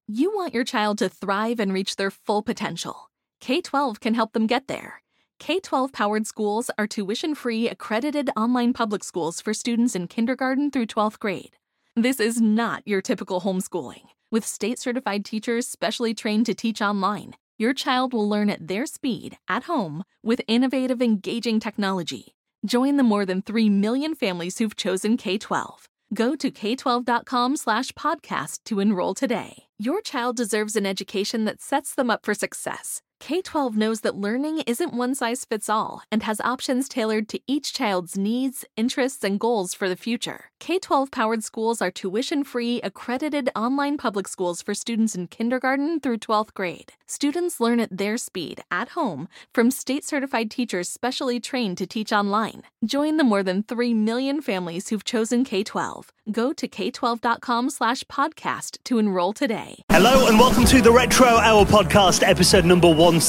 You want your child to thrive and reach their full potential. K-12 can help them get there. K-12-powered schools are tuition-free, accredited online public schools for students in kindergarten through 12th grade. This is not your typical homeschooling. With state-certified teachers specially trained to teach online, your child will learn at their speed, at home, with innovative, engaging technology. Join the more than 3 million families who've chosen K-12. Go to k12.com/podcast to enroll today. Your child deserves an education that sets them up for success. K-12 knows that learning isn't one size fits all and has options tailored to each child's needs, interests, and goals for the future. K-12-powered schools are tuition-free, accredited online public schools for students in kindergarten through 12th grade. Students learn at their speed, at home, from state-certified teachers specially trained to teach online. Join the more than 3 million families who've chosen K-12. Go to k12.com/podcast to enroll today. Hello and welcome to the Retro Hour podcast, episode number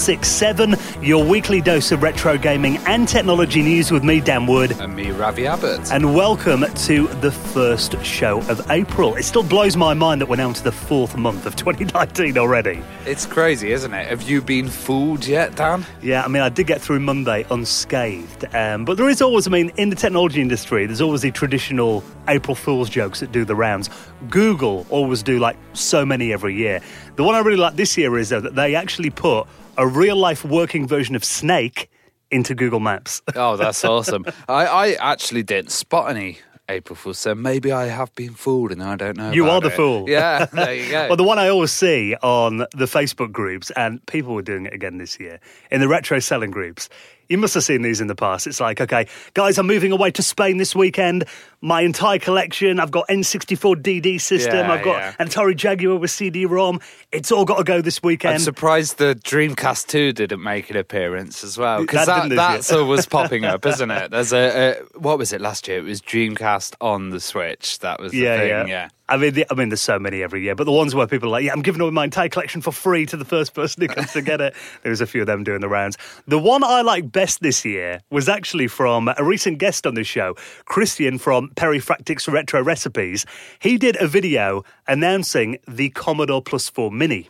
167, your weekly dose of retro gaming and technology news with me, Dan Wood. And me, Ravi Abbott. And welcome to the first show of April. It still blows my mind that we're now into the fourth month of 2019 already. It's crazy, isn't it? Have you been fooled yet, Dan? Yeah, I mean, I did get through Monday unscathed. But there is always, in the technology industry, there's always the traditional April Fool's jokes that do the rounds. Google always do so many every year. The one I really like this year is though that they actually put a real-life working version of Snake into Google Maps. Oh, that's awesome. I actually didn't spot any April Fool's, so maybe I have been fooled and I don't know. You are the fool. Yeah, there you go. Well, the one I always see on the Facebook groups, and people were doing it again this year, in the retro selling groups. You must have seen these in the past. It's like, okay, guys, I'm moving away to Spain this weekend. My entire collection, I've got N64 DD system. I've got an Atari Jaguar with CD-ROM. It's all got to go this weekend. I'm surprised the Dreamcast 2 didn't make an appearance as well, because that's always popping up, isn't it? There's what was it last year? It was Dreamcast on the Switch. That was the thing, yeah. I mean, there's so many every year, but the ones where people are like, I'm giving away my entire collection for free to the first person who comes to get it. There's a few of them doing the rounds. The one I like best this year was actually from a recent guest on the show, Christian from Perifractics Retro Recipes. He did a video announcing the Commodore Plus 4 Mini.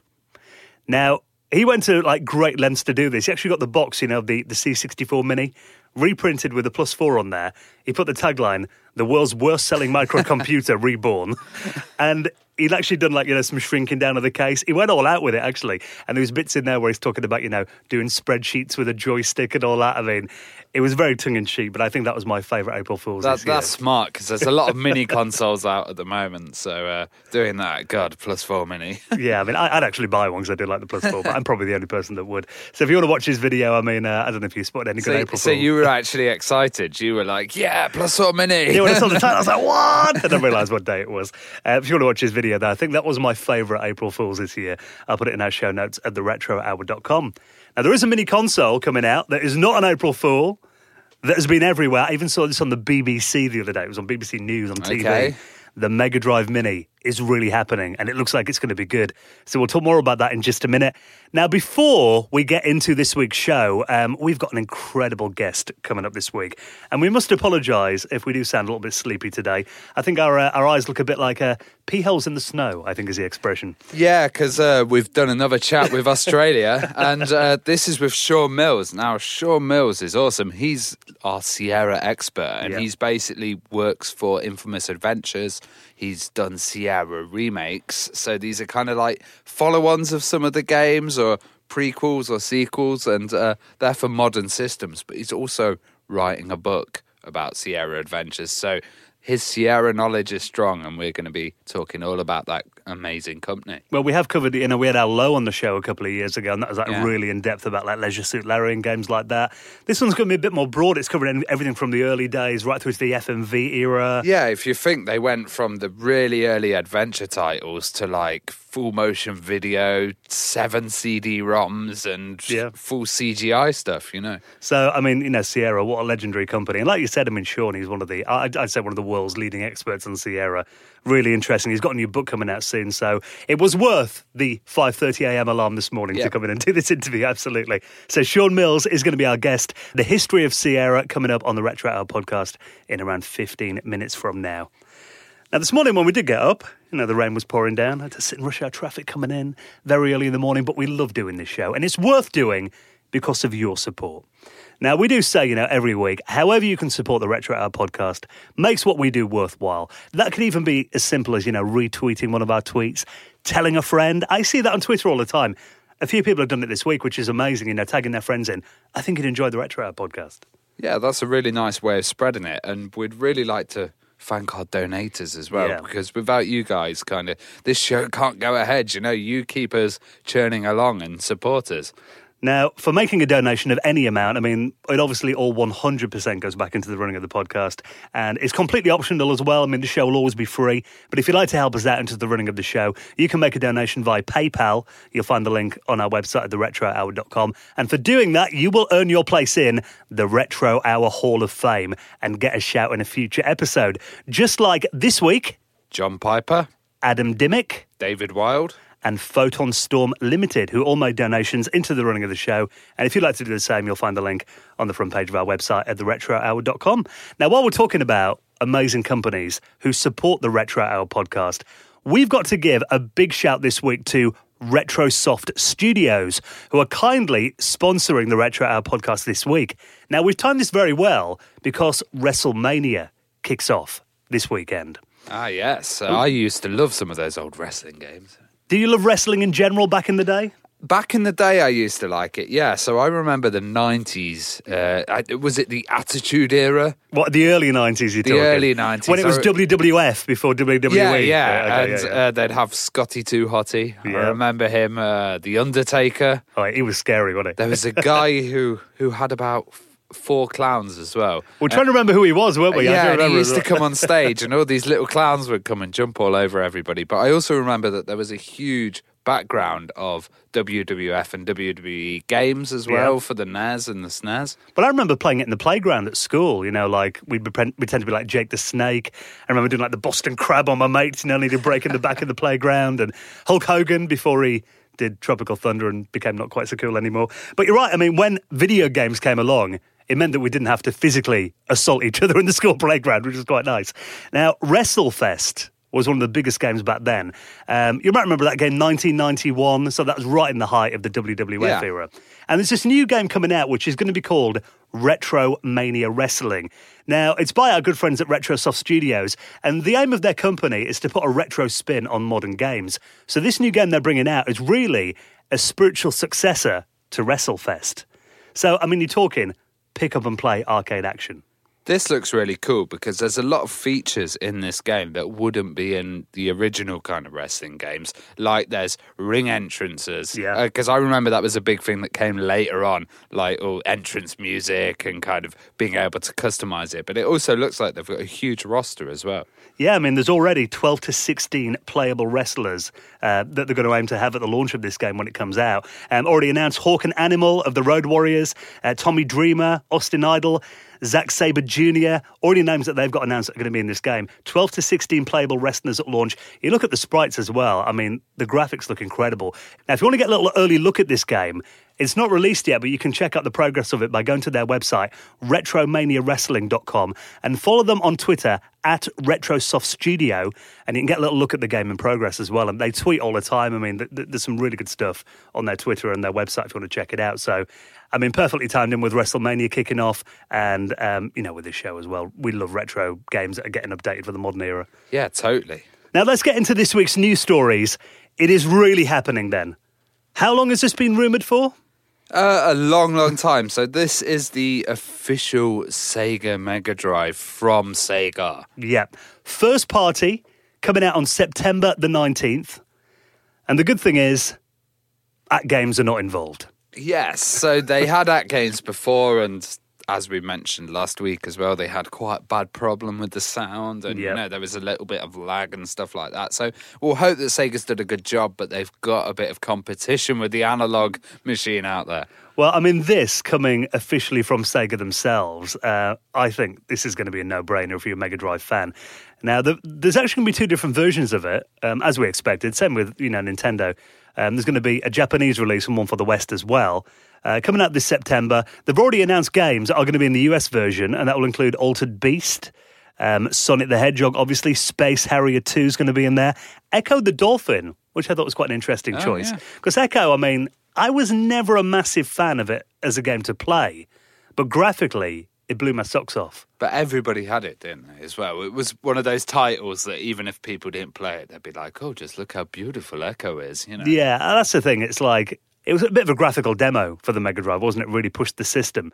Now, he went to great lengths to do this. He actually got the box, the C64 Mini, reprinted with the Plus 4 on there. He put the tagline, "The world's worst selling microcomputer reborn." And he'd actually done some shrinking down of the case. He went all out with it, actually. And there was bits in there where he's talking about, doing spreadsheets with a joystick and all that. I mean, it was very tongue-in-cheek, but I think that was my favourite April Fool's this year. That's smart, because there's a lot of mini consoles out at the moment. So doing that, God, Plus 4 Mini. Yeah, I'd actually buy one because I do like the Plus 4, but I'm probably the only person that would. So if you want to watch his video, I don't know if you spotted any good April Fool's. So you were actually excited. You were like, yeah, Plus 4 Mini. Yeah, when I saw the title, I was like, what? I didn't realise what day it was. If you want to watch his video, though, I think that was my favourite April Fool's this year. I'll put it in our show notes at theretrohour.com. Now, there is a mini console coming out that is not an April Fool, that has been everywhere. I even saw this on the BBC the other day. It was on BBC News on TV. Okay. The Mega Drive Mini is really happening, and it looks like it's going to be good. So we'll talk more about that in just a minute. Now, before we get into this week's show, we've got an incredible guest coming up this week. And we must apologise if we do sound a little bit sleepy today. I think our eyes look a bit like pea holes in the snow, I think is the expression. Yeah, because we've done another chat with Australia, and this is with Sean Mills. Now, Sean Mills is awesome. He's our Sierra expert, and he's basically works for Infamous Adventures. He's done Sierra remakes, so these are kind of like follow-ons of some of the games or prequels or sequels, and they're for modern systems, but he's also writing a book about Sierra Adventures, so his Sierra knowledge is strong, and we're going to be talking all about that amazing company. Well, we have covered, we had our Low on the show a couple of years ago, and that was really in depth about Leisure Suit Larry and games like that. This one's going to be a bit more broad. It's covering everything from the early days right through to the FMV era. Yeah, if you think they went from the really early adventure titles to full motion video, 7 CD-ROMs and full CGI stuff, So, Sierra, what a legendary company. And like you said, Sean, he's one of I'd say one of the world's leading experts on Sierra. Really interesting. He's got a new book coming out soon, so it was worth the 5:30 a.m. alarm this morning to come in and do this interview, absolutely. So Sean Mills is going to be our guest. The history of Sierra coming up on the Retro Hour podcast in around 15 minutes from now. Now, this morning when we did get up, The rain was pouring down. I had to sit in rush hour traffic coming in very early in the morning, but we love doing this show. And it's worth doing because of your support. Now, we do say, every week, however you can support the Retro Hour podcast makes what we do worthwhile. That could even be as simple as, retweeting one of our tweets, telling a friend. I see that on Twitter all the time. A few people have done it this week, which is amazing, tagging their friends in. I think you'd enjoy the Retro Hour podcast. Yeah, that's a really nice way of spreading it. And we'd really like to thank our donators as well, because without you guys, this show can't go ahead. You keep us churning along and support us. Now, for making a donation of any amount, it obviously all 100% goes back into the running of the podcast, and it's completely optional as well. The show will always be free, but if you'd like to help us out into the running of the show, you can make a donation via PayPal. You'll find the link on our website at theretrohour.com, and for doing that, you will earn your place in the Retro Hour Hall of Fame and get a shout in a future episode. Just like this week, John Piper, Adam Dimmick, David Wild, and Photon Storm Limited, who all made donations into the running of the show. And if you'd like to do the same, you'll find the link on the front page of our website at theretrohour.com. Now, while we're talking about amazing companies who support the Retro Hour podcast, we've got to give a big shout this week to Retrosoft Studios, who are kindly sponsoring the Retro Hour podcast this week. Now, we've timed this very well because WrestleMania kicks off this weekend. Ah, yes. I used to love some of those old wrestling games. Do you love wrestling in general back in the day? Back in the day, I used to like it, yeah. So I remember the 90s. Was it the Attitude Era? What, the early 90s you're talking? The early 90s. When it was WWF before WWE. Yeah. They'd have Scotty 2 Hotty. Yeah. I remember him, The Undertaker. Oh, he was scary, wasn't he? There was a guy who had about 4 clowns as well. We're trying to remember who he was, weren't we? Yeah, and he used to come on stage and all these little clowns would come and jump all over everybody. But I also remember that there was a huge background of WWF and WWE games as well for the NES and the SNES. But I remember playing it in the playground at school, we'd pretend to be like Jake the Snake. I remember doing the Boston Crab on my mates, needed a break in the back of the playground, and Hulk Hogan before he did Tropical Thunder and became not quite so cool anymore. But you're right, when video games came along, it meant that we didn't have to physically assault each other in the school playground, which was quite nice. Now, WrestleFest was one of the biggest games back then. You might remember that game, 1991, so that was right in the height of the WWF era. And there's this new game coming out, which is going to be called Retro Mania Wrestling. Now, it's by our good friends at Retrosoft Studios, and the aim of their company is to put a retro spin on modern games. So this new game they're bringing out is really a spiritual successor to WrestleFest. So, you're talking pick up and play arcade action. This looks really cool because there's a lot of features in this game that wouldn't be in the original kind of wrestling games. Like there's ring entrances. Yeah. Because I remember that was a big thing that came later on, like entrance music and kind of being able to customize it. But it also looks like they've got a huge roster as well. Yeah, there's already 12 to 16 playable wrestlers that they're going to aim to have at the launch of this game when it comes out. Already announced Hawk and Animal of the Road Warriors, Tommy Dreamer, Austin Idol, Zack Sabre Jr., already names that they've got announced that are going to be in this game. 12 to 16 playable wrestlers at launch. You look at the sprites as well. The graphics look incredible. Now, if you want to get a little early look at this game, it's not released yet, but you can check out the progress of it by going to their website, retromaniawrestling.com, and follow them on Twitter at Retrosoft Studio, and you can get a little look at the game in progress as well. And they tweet all the time. There's some really good stuff on their Twitter and their website if you want to check it out. So, perfectly timed in with WrestleMania kicking off, and, with this show as well. We love retro games that are getting updated for the modern era. Yeah, totally. Now, let's get into this week's news stories. It is really happening then. How long has this been rumoured for? A long, long time. So this is the official Sega Mega Drive from Sega. Yep. First party, coming out on September the 19th. And the good thing is, AtGames are not involved. Yes, so they had AtGames before, and as we mentioned last week as well, they had quite a bad problem with the sound, and there was a little bit of lag and stuff like that. So we'll hope that Sega's did a good job, but they've got a bit of competition with the analog machine out there. Well, this coming officially from Sega themselves, I think this is going to be a no-brainer if you're a Mega Drive fan. Now, there's actually going to be 2 different versions of it, as we expected. Same with, Nintendo. There's going to be a Japanese release and one for the West as well. Coming out this September. They've already announced games that are going to be in the US version, and that will include Altered Beast, Sonic the Hedgehog, obviously. Space Harrier 2 is going to be in there. Echo the Dolphin, which I thought was quite an interesting choice. Because Echo, I mean, I was never a massive fan of it as a game to play, but graphically, it blew my socks off. But everybody had it, didn't they, as well? It was one of those titles that even if people didn't play it, they'd be like, oh, just look how beautiful Echo is, you know? Yeah, that's the thing. It's like, it was a bit of a graphical demo for the Mega Drive, wasn't it? Really pushed the system.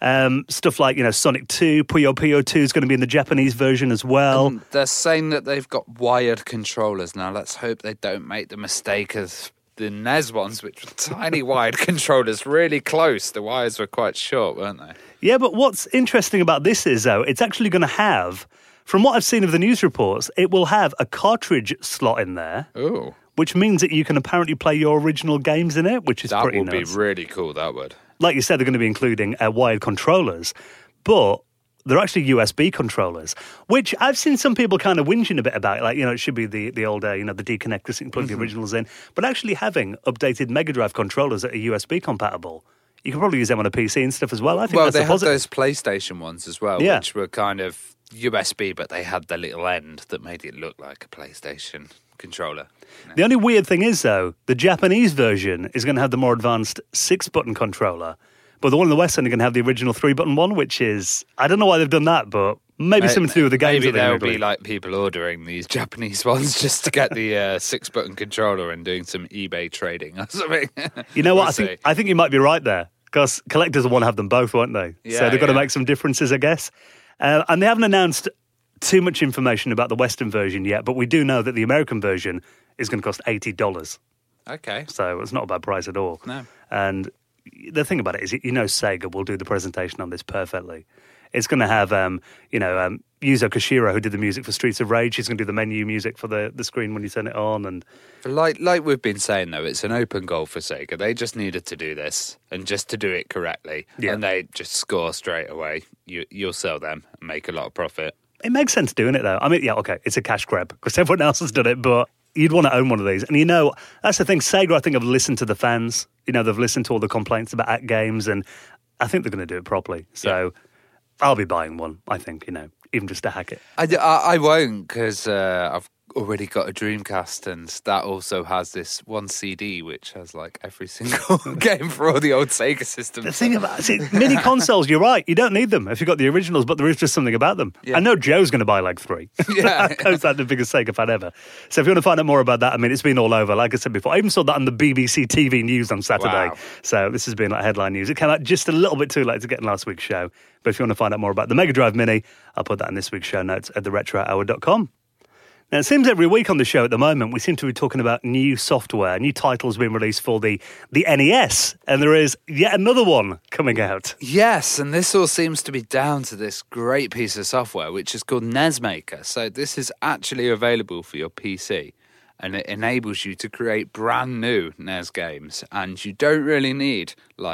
Stuff like, Sonic 2, Puyo Puyo 2 is going to be in the Japanese version as well. And they're saying that they've got wired controllers now. Let's hope they don't make the mistake of the NES ones, which were tiny wired controllers, really close. The wires were quite short, weren't they? Yeah, but what's interesting about this is, though, it's actually going to have, from what I've seen of the news reports, it will have a cartridge slot in there. Oh. Which means that you can apparently play your original games in it, which is pretty nice. That would be really cool, that would. Like you said, they're going to be including wired controllers, but they're actually USB controllers, which I've seen some people kind of whinging a bit about. Like, it should be the old, the D-connector so you can plug the originals in. But actually having updated Mega Drive controllers that are USB compatible, you can probably use them on a PC and stuff as well. I think that's a positive. Well, they had those PlayStation ones as well, which were kind of USB, but they had the little end that made it look like a PlayStation controller. The only weird thing is, though, the Japanese version is going to have the more advanced 6-button controller, but the one in the West End is going to have the original 3-button one, which is, I don't know why they've done that, but maybe something to do with the games. Maybe there'll be like people ordering these Japanese ones just to get the 6-button controller and doing some eBay trading or something. You know what? I think you might be right there, because collectors will want to have them both, won't they? Yeah, so they've got to make some differences, I guess. And they haven't announced too much information about the Western version yet, but we do know that the American version is going to cost $80. Okay. So it's not a bad price at all. No. And the thing about it is, Sega will do the presentation on this perfectly. It's going to have, Yuzo Koshiro, who did the music for Streets of Rage. He's going to do the menu music for the screen when you turn it on. And like we've been saying, though, it's an open goal for Sega. They just needed to do this, and just to do it correctly. Yeah. And they just score straight away. You'll sell them and make a lot of profit. It makes sense doing it, though. I mean, yeah, okay, it's a cash grab because everyone else has done it, but you'd want to own one of these. And that's the thing. Sega, I think, have listened to the fans. They've listened to all the complaints about Act Games, and I think they're going to do it properly. So I'll be buying one, I think, even just to hack it. I won't, because I've already got a Dreamcast, and that also has this one CD which has like every single game for all the old Sega systems. The thing about mini consoles, you're right, you don't need them if you've got the originals, but there is just something about them. I know Joe's going to buy like 3. Joe's like the biggest Sega fan ever. So if you want to find out more about that, I mean, it's been all over, like I said before. I even saw that on the BBC TV news on Saturday. Wow. So this has been like headline news. It came out just a little bit too late to get in last week's show, but if you want to find out more about the Mega Drive Mini, I'll put that in this week's show notes at theretrohour.com. Now, it seems every week on the show at the moment, we seem to be talking about new software, new titles being released for the NES, and there is yet another one coming out. Yes, and this all seems to be down to this great piece of software, which is called NES Maker. So this is actually available for your PC, and it enables you to create brand new NES games, and you don't really need,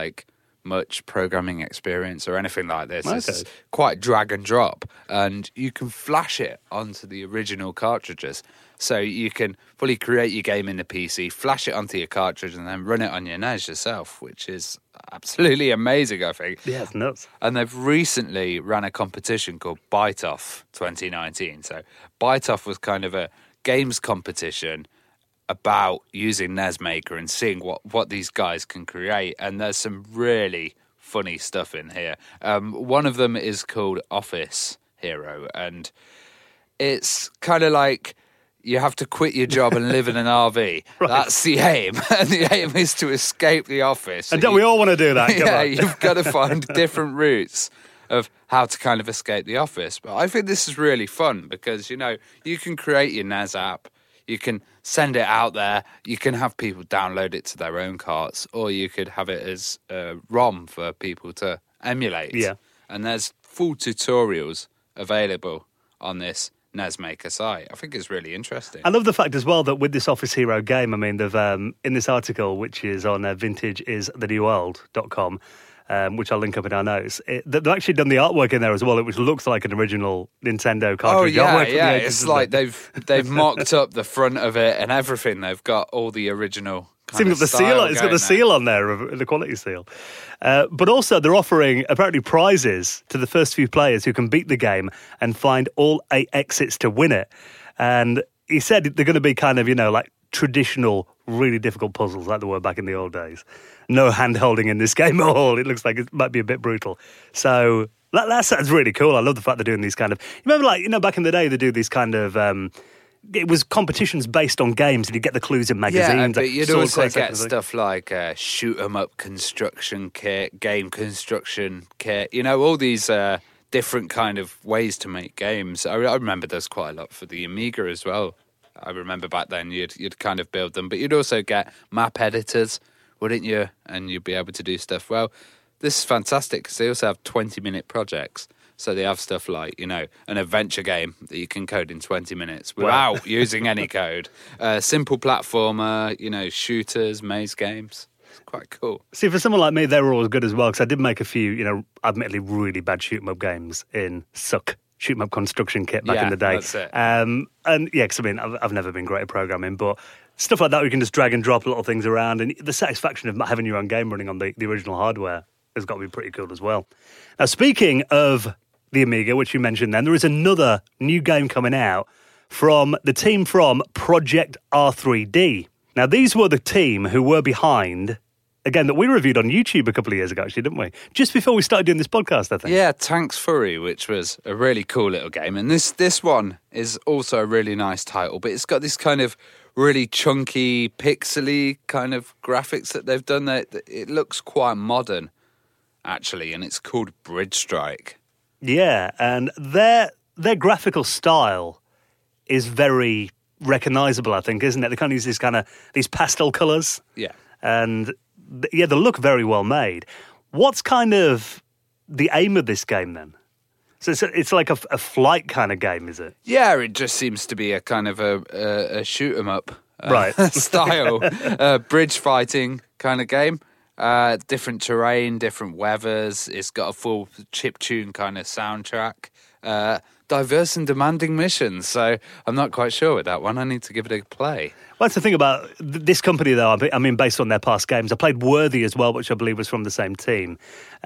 much programming experience or anything like this. Okay. It's quite drag and drop, and you can flash it onto the original cartridges. So you can fully create your game in the PC, flash it onto your cartridge, and then run it on your NES yourself, which is absolutely amazing, I think. Yeah, it's nuts. And they've recently ran a competition called Bite Off 2019. So Bite Off was kind of a games competition about using NES Maker and seeing what these guys can create, and there's some really funny stuff in here. One of them is called Office Hero, and it's kind of like you have to quit your job and live in an RV. Right. That's the aim, and the aim is to escape the office. And don't we all want to do that? Yeah, you've got to find different routes of how to kind of escape the office. But I think this is really fun because, you can create your NES app, you can send it out there, you can have people download it to their own carts, or you could have it as a ROM for people to emulate. Yeah. And there's full tutorials available on this NES Maker site. I think it's really interesting. I love the fact as well that with this Office Hero game, I mean, they've in this article, which is on vintageisthenewworld.com, which I'll link up in our notes. They've actually done the artwork in there as well, which looks like an original Nintendo cartridge. Oh, yeah. It's like they've mocked up the front of it and everything. They've got all the original It's got the seal. It's got the seal on there, the quality seal. But also, they're offering apparently prizes to the first few players who can beat the game and find all 8 exits to win it. And he said they're going to be kind of, like traditional, really difficult puzzles like they were back in the old days. No hand-holding in this game at all. It looks like it might be a bit brutal. So that sounds really cool. I love the fact they're doing these kind of... You remember, back in the day, they do these kind of... it was competitions based on games, and you get the clues in magazines. Yeah, but you'd also get stuff like shoot-'em-up construction kit, game construction kit. All these different kind of ways to make games. I remember there's quite a lot for the Amiga as well. I remember back then you'd kind of build them, but you'd also get map editors, wouldn't you? And you'd be able to do stuff. Well, this is fantastic because they also have 20-minute projects. So they have stuff like, an adventure game that you can code in 20 minutes without using any code. Simple platformer, shooters, maze games. It's quite cool. See, for someone like me, they were always good as well because I did make a few, admittedly really bad shoot-'em-up games in Suck. Shoot-'em-up construction kit back in the day. That's it. And because I've never been great at programming, but stuff like that, we can just drag and drop little things around, and the satisfaction of having your own game running on the original hardware has got to be pretty cool as well. Now, speaking of the Amiga, which you mentioned then, there is another new game coming out from the team from Project R3D. Now, these were the team who were behind a game that we reviewed on YouTube a couple of years ago, actually, didn't we? Just before we started doing this podcast, I think. Yeah, Tanks Fury, which was a really cool little game. And this one is also a really nice title, but it's got this kind of really chunky, pixely kind of graphics that they've done. It looks quite modern, actually, and it's called Bridge Strike. Yeah, and their graphical style is very recognisable, I think, isn't it? They kind of use these pastel colours. Yeah. And they look very well made. What's kind of the aim of this game then? So it's like a flight kind of game, is it? Yeah, it just seems to be a kind of a shoot 'em up right style, bridge fighting kind of game. Different terrain, different weathers. It's got a full chiptune kind of soundtrack. Diverse and demanding missions. So I'm not quite sure with that one. I need to give it a play. Well, that's the thing about this company, though. I mean, based on their past games, I played Worthy as well, which I believe was from the same team.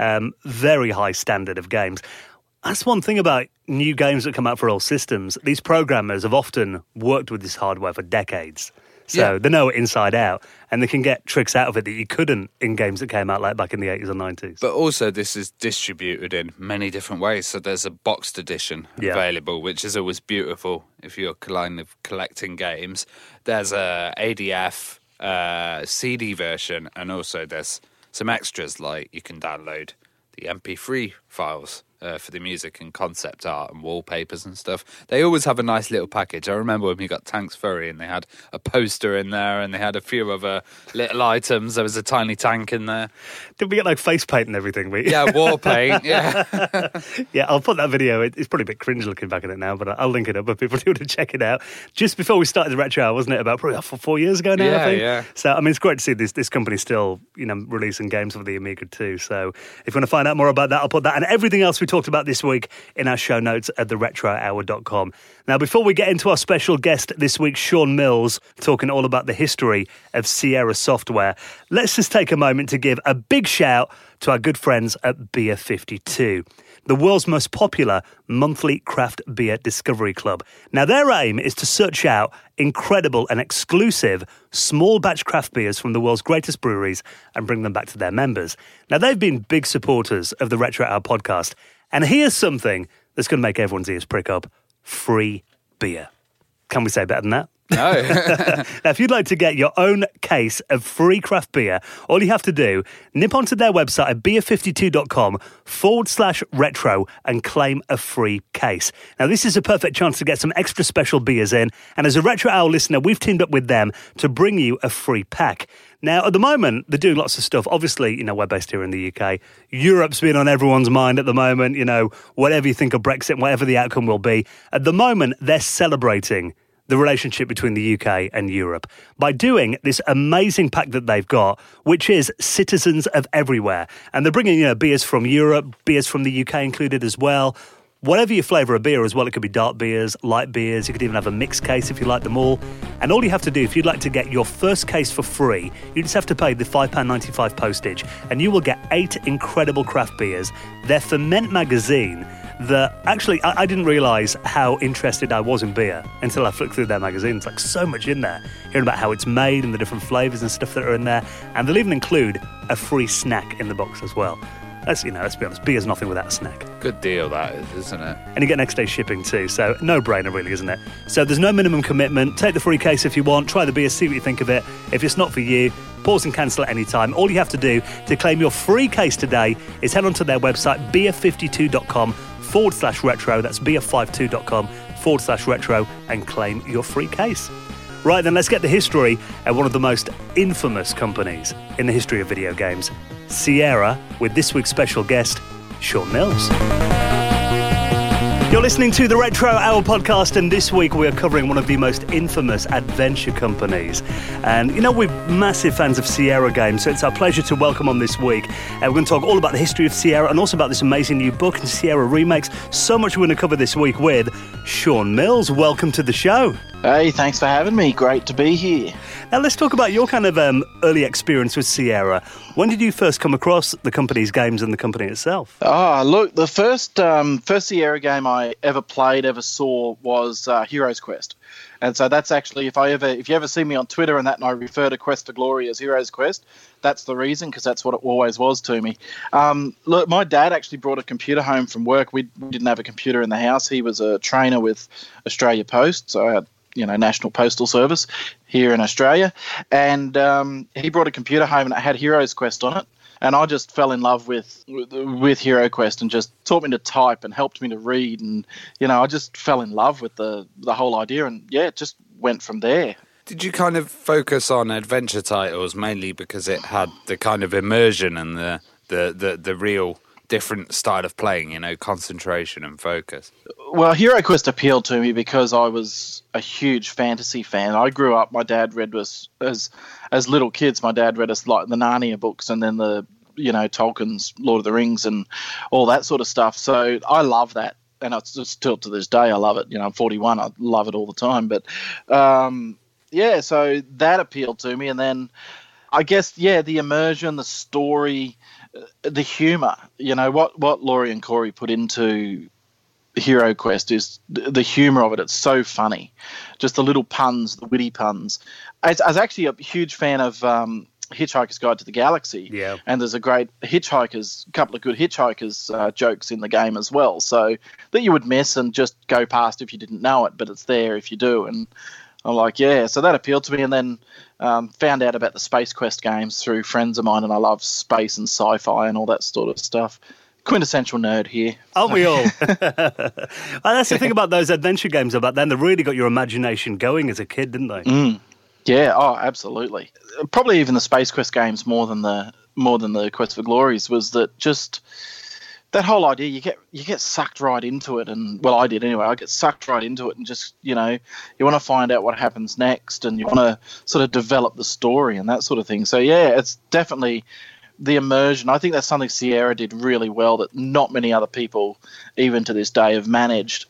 Very high standard of games. That's one thing about new games that come out for all systems. These programmers have often worked with this hardware for decades. So they know it inside out, and they can get tricks out of it that you couldn't in games that came out like back in the 80s or 90s. But also this is distributed in many different ways. So there's a boxed edition available, which is always beautiful if you're kind of collecting games. There's a ADF CD version, and also there's some extras like you can download the MP3 files for the music and concept art and wallpapers and stuff. They always have a nice little package. I remember when we got Tanks Fury and they had a poster in there and they had a few other little items. There was a tiny tank in there. Did we get like face paint and everything? Yeah, war paint, yeah. Yeah, I'll put that video. It's probably a bit cringe looking back at it now, but I'll link it up if people do want to check it out. Just before we started the Retro Hour, wasn't it? About probably 4 years ago now, I think. Yeah. So, I mean, it's great to see this company still, releasing games for the Amiga too. So, if you want to find out more about that, I'll put that and everything else we talked about this week in our show notes at theretrohour.com. Now, before we get into our special guest this week, Sean Mills, talking all about the history of Sierra Software, let's just take a moment to give a big shout to our good friends at Beer 52, the world's most popular monthly craft beer discovery club. Now, their aim is to search out incredible and exclusive small batch craft beers from the world's greatest breweries and bring them back to their members. Now, they've been big supporters of the Retro Hour podcast, and here's something that's going to make everyone's ears prick up: free beer. Can we say better than that? No. Now, if you'd like to get your own case of free craft beer, all you have to do, nip onto their website at beer52.com/retro and claim a free case. Now, this is a perfect chance to get some extra special beers in, and as a Retro Hour listener, we've teamed up with them to bring you a free pack. Now, at the moment, they're doing lots of stuff. Obviously, we're based here in the UK. Europe's been on everyone's mind at the moment, whatever you think of Brexit, whatever the outcome will be. At the moment, they're celebrating the relationship between the UK and Europe by doing this amazing pack that they've got, which is Citizens of Everywhere. And they're bringing, beers from Europe, beers from the UK included as well. Whatever your flavour of beer as well, it could be dark beers, light beers, you could even have a mixed case if you like them all. And all you have to do, if you'd like to get your first case for free, you just have to pay the £5.95 postage, and you will get 8 incredible craft beers. They're Ferment magazine. Actually, I didn't realise how interested I was in beer until I flicked through their magazine. It's like so much in there, hearing about how it's made and the different flavours and stuff that are in there. And they'll even include a free snack in the box as well. Let's be honest, beer's nothing without a snack. Good deal, that is, isn't it? And you get next day shipping too, so no-brainer really, isn't it? So there's no minimum commitment. Take the free case if you want, try the beer, see what you think of it. If it's not for you, pause and cancel at any time. All you have to do to claim your free case today is head onto their website, beer52.com/retro. That's beer52.com/retro, and claim your free case. Right then, let's get the history of one of the most infamous companies in the history of video games, Sierra, with this week's special guest, Shaun Mills. You're listening to the Retro Hour podcast, and this week we are covering one of the most infamous adventure companies. And, we're massive fans of Sierra games, so it's our pleasure to welcome on this week. We're going to talk all about the history of Sierra and also about this amazing new book and Sierra remakes. So much we're going to cover this week with Shaun Mills. Welcome to the show. Hey, thanks for having me. Great to be here. Now, let's talk about your kind of early experience with Sierra. When did you first come across the company's games and the company itself? Look, the first Sierra game I ever played, ever saw was Heroes Quest. And so that's actually, if you ever see me on Twitter and that, and I refer to Quest to Glory as Heroes Quest, that's the reason, because that's what it always was to me. Look, my dad actually brought a computer home from work. We didn't have a computer in the house. He was a trainer with Australia Post, so I had National Postal Service here in Australia. And he brought a computer home and it had Heroes Quest on it. And I just fell in love with Hero Quest and just taught me to type and helped me to read. And, I just fell in love with the whole idea. And, it just went from there. Did you kind of focus on adventure titles mainly because it had the kind of immersion and the real different style of playing, concentration and focus? Well, Hero Quest appealed to me because I was a huge fantasy fan. I grew up, my dad read us, as little kids, my dad read us like the Narnia books and then the, Tolkien's Lord of the Rings and all that sort of stuff. So I love that. And it's just still to this day, I love it. I'm 41, I love it all the time. But, so that appealed to me. And then I guess, the immersion, the story, the humour, what Laurie and Corey put into Hero Quest is the humour of it. It's so funny. Just the little puns, the witty puns. I was actually a huge fan of Hitchhiker's Guide to the Galaxy. Yeah. And there's a couple of good Hitchhiker's jokes in the game as well. So that you would miss and just go past if you didn't know it, but it's there if you do. And I'm like, so that appealed to me. And then found out about the Space Quest games through friends of mine, and I love space and sci-fi and all that sort of stuff. Quintessential nerd here. Aren't we all? Well, that's the thing about those adventure games about then. They really got your imagination going as a kid, didn't they? Yeah, absolutely. Probably even the Space Quest games more than the Quest for Glories was that just that whole idea. You get sucked right into it, and well, I did anyway. I get sucked right into it, and just you want to find out what happens next, and you want to sort of develop the story and that sort of thing. So it's definitely the immersion. I think that's something Sierra did really well that not many other people, even to this day, have managed.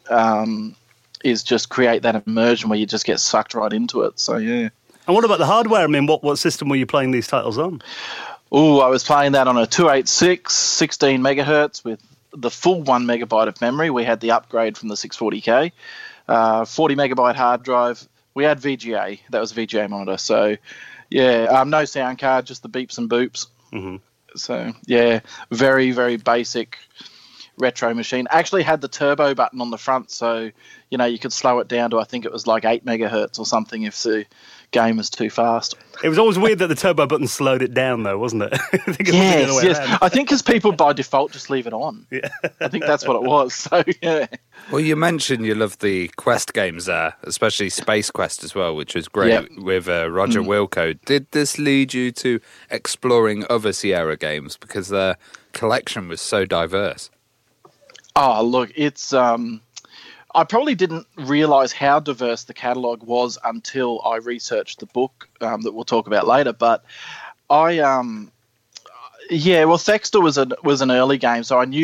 Is just create that immersion where you just get sucked right into it. So yeah. And what about the hardware? I mean, what system were you playing these titles on? Oh, I was playing that on a 286, 16 megahertz with the full 1 megabyte of memory. We had the upgrade from the 640K, 40 megabyte hard drive. We had VGA. That was a VGA monitor. So, no sound card, just the beeps and boops. Mm-hmm. So, very, very basic retro machine. Actually had the turbo button on the front, so, you could slow it down to, I think it was like 8 megahertz or something if the game was too fast. It was always weird that the turbo button slowed it down, though, wasn't it? I think yes. I think because people by default just leave it on. Yeah. I think that's what it was. So yeah. Well, you mentioned you love the Quest games there, especially Space Quest as well, which was great with Roger Wilco. Did this lead you to exploring other Sierra games because their collection was so diverse? Oh, look, it's I probably didn't realise how diverse the catalogue was until I researched the book that we'll talk about later. But Thextor was an early game, so I knew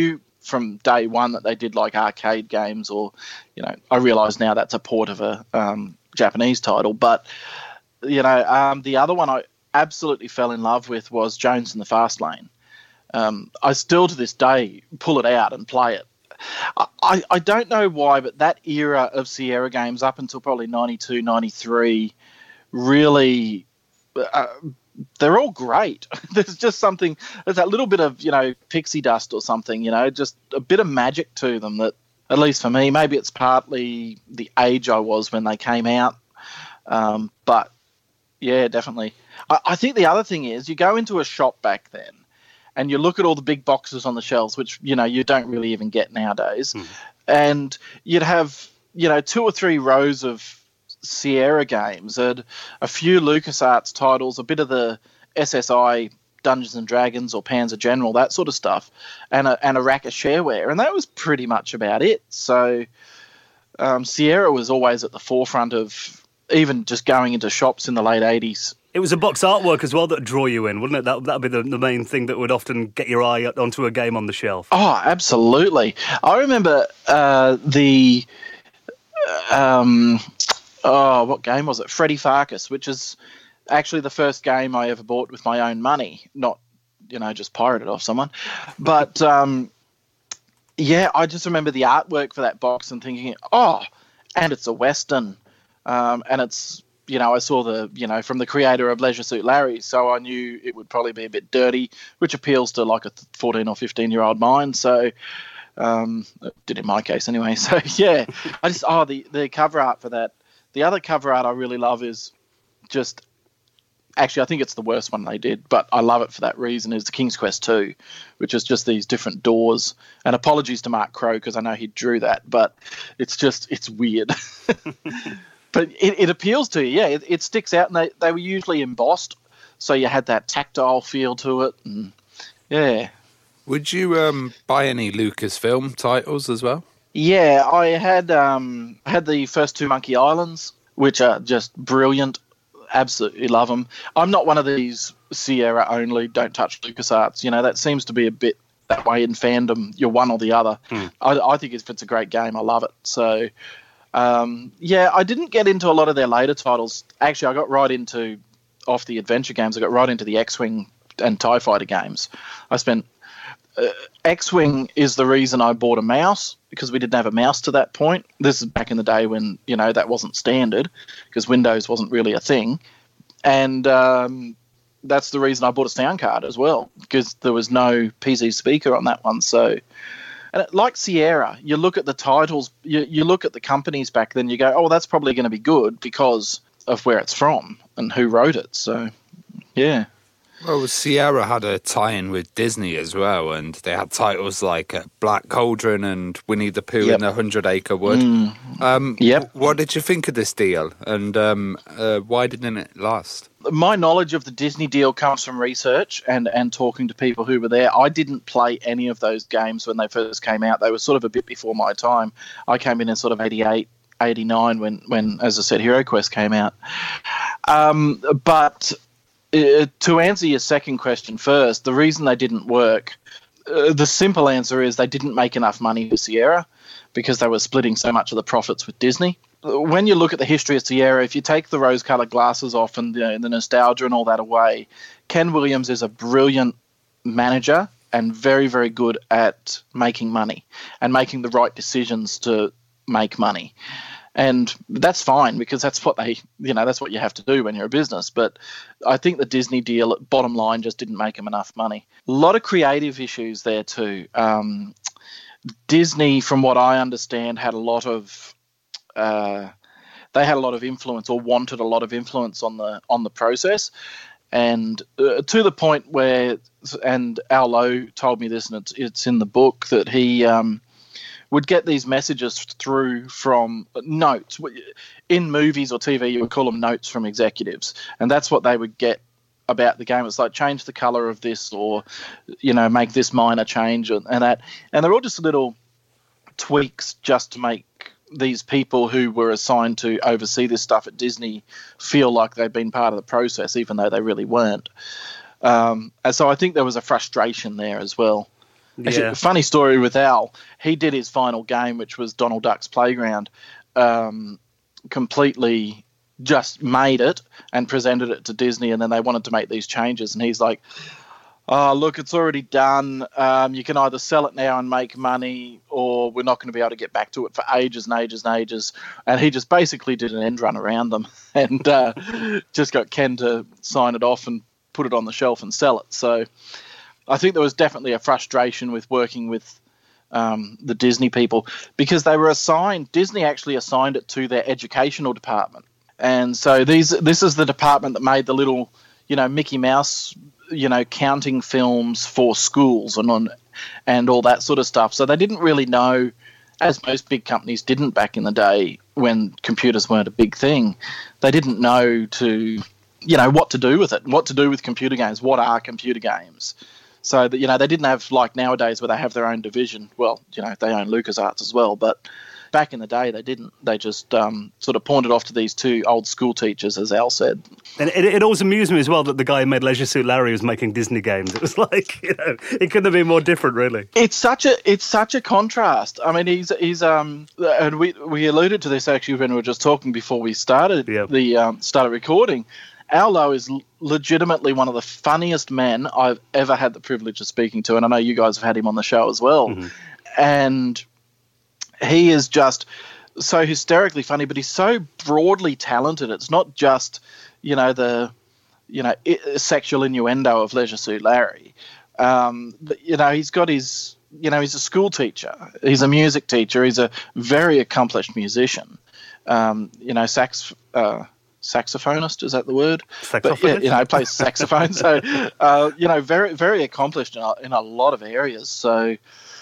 from day one that they did like arcade games, or, I realise now that's a port of a Japanese title. But, the other one I absolutely fell in love with was Jones in the Fast Lane. I still to this day pull it out and play it. I don't know why, but that era of Sierra games up until probably 92, 93 really... they're all great. There's just something, there's that little bit of, pixie dust or something, just a bit of magic to them that, at least for me, maybe it's partly the age I was when they came out. But yeah, definitely. I think the other thing is you go into a shop back then and you look at all the big boxes on the shelves, which, you don't really even get nowadays. And you'd have, 2 or 3 rows of Sierra games, and a few LucasArts titles, a bit of the SSI Dungeons and Dragons or Panzer General, that sort of stuff, and a rack of shareware, and that was pretty much about it. So Sierra was always at the forefront of even just going into shops in the late 80s. It was a box artwork as well that would draw you in, wouldn't it? That would be the main thing that would often get your eye onto a game on the shelf. Oh, absolutely. I remember what game was it? Freddy Farkas, which is actually the first game I ever bought with my own money, not, just pirated off someone. But, I just remember the artwork for that box and thinking, and it's a Western. And it's, I saw from the creator of Leisure Suit Larry, so I knew it would probably be a bit dirty, which appeals to like a 14 or 15-year-old mind. So, it did in my case anyway. So, yeah, I just, the cover art for that. The other cover art I really love is just, actually I think it's the worst one they did, but I love it for that reason, is the King's Quest 2, which is just these different doors. And apologies to Mark Crowe because I know he drew that, but it's weird. But it appeals to you, yeah. It sticks out, and they were usually embossed, so you had that tactile feel to it, and yeah. Would you buy any Lucasfilm titles as well? Yeah, I had the first 2 Monkey Islands, which are just brilliant. Absolutely love them. I'm not one of these Sierra only, don't touch LucasArts. That seems to be a bit that way in fandom. You're one or the other. I think if it's a great game, I love it. So, I didn't get into a lot of their later titles. Actually, I got right into, off the adventure games, I got right into the X-Wing and TIE Fighter games. I spent... X-Wing is the reason I bought a mouse, because we didn't have a mouse to that point. This is back in the day when, that wasn't standard, because Windows wasn't really a thing. And that's the reason I bought a sound card as well, because there was no PC speaker on that one. So, and like Sierra, you look at the titles, you look at the companies back then, you go, oh, that's probably going to be good because of where it's from and who wrote it. So, yeah. Well, Sierra had a tie-in with Disney as well, and they had titles like Black Cauldron and Winnie the Pooh in the 100-Acre Wood. What did you think of this deal, and why didn't it last? My knowledge of the Disney deal comes from research and talking to people who were there. I didn't play any of those games when they first came out. They were sort of a bit before my time. I came in sort of 88, 89 when, as I said, Hero Quest came out. But... to answer your second question first, the reason they didn't work, the simple answer is they didn't make enough money for Sierra because they were splitting so much of the profits with Disney. When you look at the history of Sierra, if you take the rose-coloured glasses off and the nostalgia and all that away, Ken Williams is a brilliant manager and very, very good at making money and making the right decisions to make money. And that's fine because that's what that's what you have to do when you're a business. But I think the Disney deal, bottom line, just didn't make them enough money. A lot of creative issues there too. Disney, from what I understand, had a lot of influence, or wanted a lot of influence on the process, and to the point where, and Al Lowe told me this, and it's in the book, that he would get these messages through from notes. In movies or TV, you would call them notes from executives, and that's what they would get about the game. It's like, change the color of this, or make this minor change, and that, and they're all just little tweaks just to make these people who were assigned to oversee this stuff at Disney feel like they've been part of the process, even though they really weren't. And so I think there was a frustration there as well. Actually, funny story with Al. He did his final game, which was Donald Duck's Playground, completely just made it and presented it to Disney, and then they wanted to make these changes, and he's like, "Oh, look, it's already done. You can either sell it now and make money, or we're not going to be able to get back to it for ages and ages and ages." And he just basically did an end run around them and just got Ken to sign it off and put it on the shelf and sell it. So I think there was definitely a frustration with working with the Disney people, because they were Disney actually assigned it to their educational department. And so this is the department that made the little, Mickey Mouse, counting films for schools and all that sort of stuff. So they didn't really know, as most big companies didn't back in the day when computers weren't a big thing, they didn't know what to do with it, what to do with computer games, what are computer games. So that, they didn't have like nowadays where they have their own division. Well, they own LucasArts as well, but back in the day they didn't. They just sort of pointed off to these two old school teachers, as Al said. And it always amused me as well that the guy who made Leisure Suit Larry was making Disney games. It was like, it couldn't have been more different, really. It's such a contrast. I mean, he's and we alluded to this actually when we were just talking before we started started recording. Al Lowe is legitimately one of the funniest men I've ever had the privilege of speaking to, and I know you guys have had him on the show as well. Mm-hmm. And he is just so hysterically funny, but he's so broadly talented. It's not just, the sexual innuendo of Leisure Suit Larry. But, he's got his, he's a school teacher. He's a music teacher. He's a very accomplished musician. Saxophonist, is that the word? Saxophonist? But, plays saxophone. So, very, very accomplished in a lot of areas. So,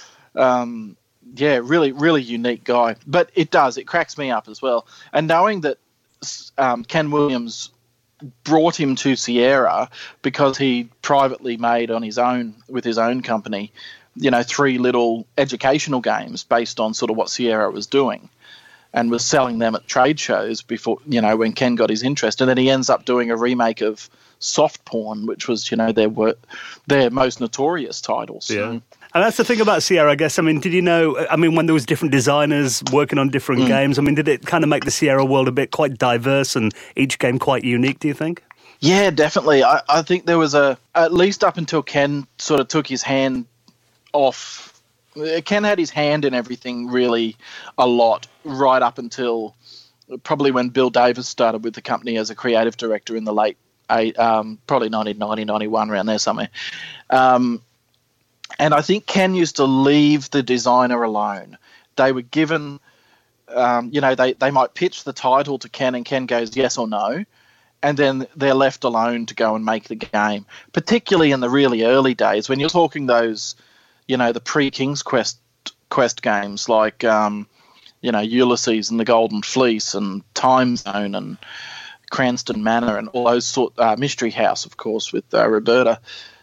really, really unique guy. But it cracks me up as well. And knowing that Ken Williams brought him to Sierra because he privately made on his own, with his own company, 3 little educational games based on sort of what Sierra was doing, and was selling them at trade shows before, when Ken got his interest. And then he ends up doing a remake of Soft Porn, which was, their most notorious titles. Yeah. And that's the thing about Sierra, I guess. I mean, did you know, when there was different designers working on different games, did it kind of make the Sierra world a bit quite diverse and each game quite unique, do you think? Yeah, definitely. I think there was at least up until Ken sort of took his hand off. Ken had his hand in everything really a lot, right up until probably when Bill Davis started with the company as a creative director in the late, probably 1990, 91, around there somewhere. And I think Ken used to leave the designer alone. They were given, they might pitch the title to Ken and Ken goes yes or no, and then they're left alone to go and make the game, particularly in the really early days when you're talking those, the pre-King's Quest games like, Ulysses and the Golden Fleece and Time Zone and Cranston Manor and all those Mystery House, of course, with Roberta.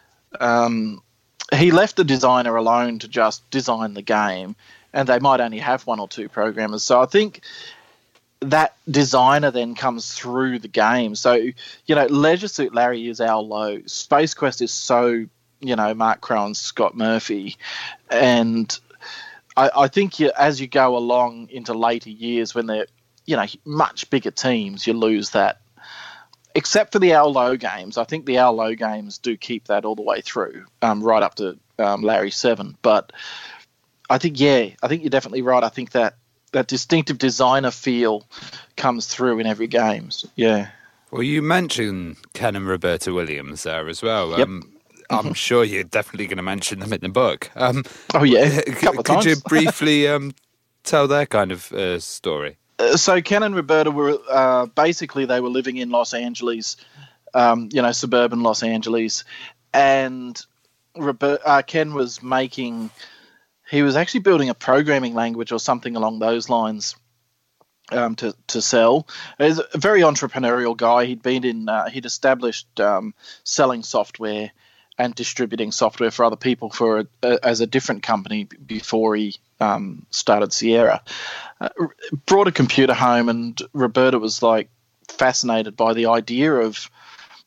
He left the designer alone to just design the game, and they might only have 1 or 2 programmers. So I think that designer then comes through the game. So, Leisure Suit Larry is Al Lowe. Space Quest is so, Mark Crowe and Scott Murphy. And I think as you go along into later years when they're, much bigger teams, you lose that. Except for the Al Lowe games. I think the Al Lowe games do keep that all the way through, right up to Larry 7. But I think you're definitely right. I think that distinctive designer feel comes through in every game. Yeah. Well, you mentioned Ken and Roberta Williams there as well. Yep. I'm sure you're definitely going to mention them in the book. A couple of times. Could you briefly tell their kind of story? So Ken and Roberta were basically they were living in Los Angeles, suburban Los Angeles, and Ken was he was actually building a programming language or something along those lines to sell. He's a very entrepreneurial guy. He'd established selling software and distributing software for other people as a different company before he started Sierra. Brought a computer home, and Roberta was like fascinated by the idea of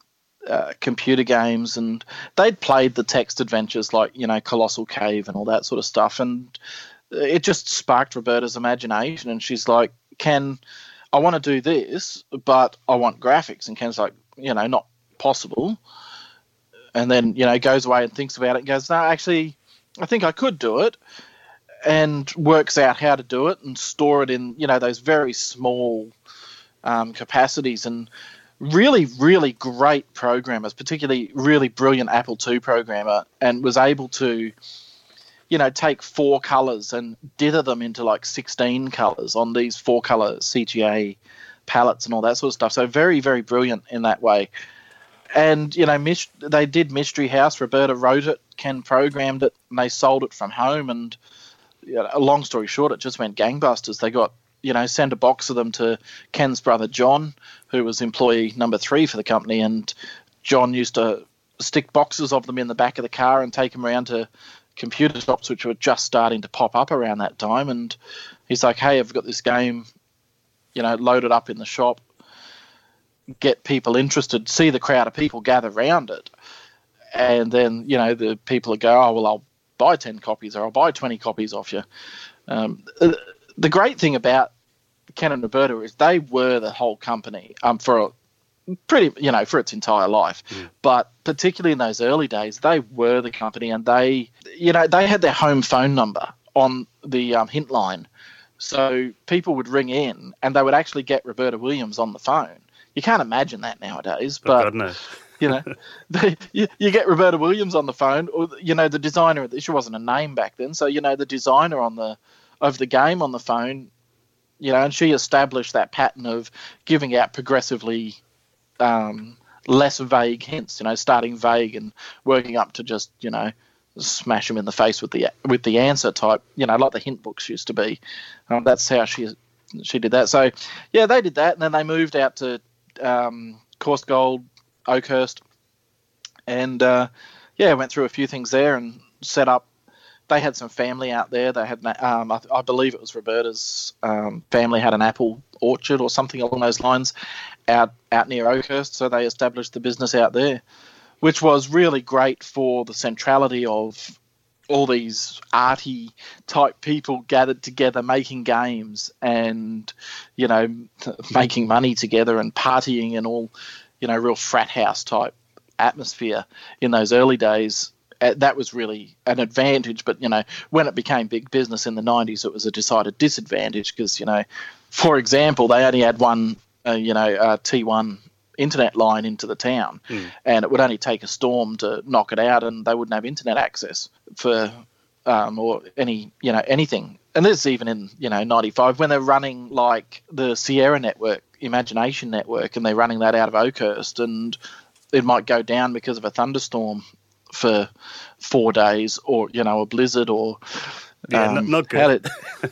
computer games, and they'd played the text adventures like, Colossal Cave and all that sort of stuff, and it just sparked Roberta's imagination, and she's like, Ken, I want to do this, but I want graphics. And Ken's like, not possible. And then, goes away and thinks about it and goes, no, actually, I think I could do it, and works out how to do it and store it in, those very small capacities. And really, really great programmers, particularly really brilliant Apple II programmer, and was able to, take 4 colours and dither them into like 16 colours on these 4-colour CGA palettes and all that sort of stuff. So very, very brilliant in that way. And, they did Mystery House. Roberta wrote it, Ken programmed it, and they sold it from home. And a long story short, it just went gangbusters. They got, sent a box of them to Ken's brother John, who was employee number 3 for the company. And John used to stick boxes of them in the back of the car and take them around to computer shops, which were just starting to pop up around that time. And he's like, hey, I've got this game, loaded up in the shop, get people interested, see the crowd of people gather around it. And then, the people will go, oh, well, I'll buy 10 copies or I'll buy 20 copies off you. The great thing about Ken and Roberta is they were the whole company for its entire life. But particularly in those early days, they were the company, and they had their home phone number on the hint line. So people would ring in and they would actually get Roberta Williams on the phone. You can't imagine that nowadays, but God, no. you get Roberta Williams on the phone, or the designer. She wasn't a name back then, so the designer of the game on the phone, and she established that pattern of giving out progressively less vague hints. Starting vague and working up to just smash them in the face with the answer type. Like the hint books used to be. That's how she did that. So yeah, they did that, and then they moved out to Coarse Gold, Oakhurst, and went through a few things there and set up. They had some family out there. They had, I believe it was Roberta's family had an apple orchard or something along those lines out near Oakhurst, so they established the business out there, which was really great for the centrality of all these arty type people gathered together making games and, making money together and partying and all, real frat house type atmosphere in those early days. That was really an advantage. But, when it became big business in the 90s, it was a decided disadvantage because, for example, they only had one, T1 internet line into the town, and it would only take a storm to knock it out, and they wouldn't have internet access for or any anything. And this is even in 95 when they're running like the Sierra Network, Imagination Network, and they're running that out of Oakhurst, and it might go down because of a thunderstorm for 4 days, or a blizzard, or not good.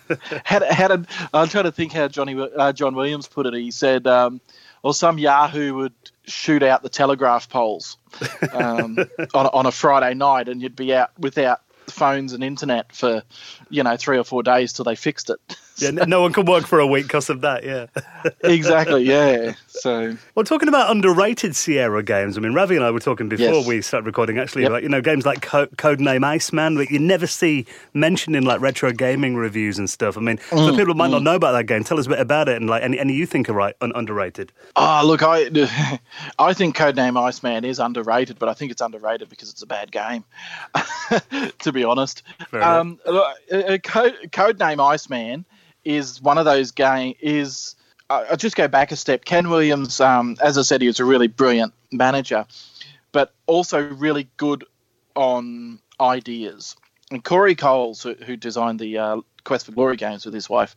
I'm trying to think how John Williams put it. He said, or some Yahoo would shoot out the telegraph poles on a Friday night, and you'd be out without phones and internet for 3 or 4 days till they fixed it. Yeah, no one can work for a week because of that. Yeah, exactly. Yeah. So, well, talking about underrated Sierra games, I mean, Ravi and I were talking before we started recording. Actually, about games like Codename Iceman, that you never see mentioned in like retro gaming reviews and stuff. I mean, for people who might not know about that game, tell us a bit about it and like any you think are underrated. Oh, look, I think Codename Iceman is underrated, but I think it's underrated because it's a bad game. To be honest, Codename Iceman is one of those games. I'll just go back a step. Ken Williams, as I said, he was a really brilliant manager, but also really good on ideas. And Corey Coles, who designed the Quest for Glory games with his wife,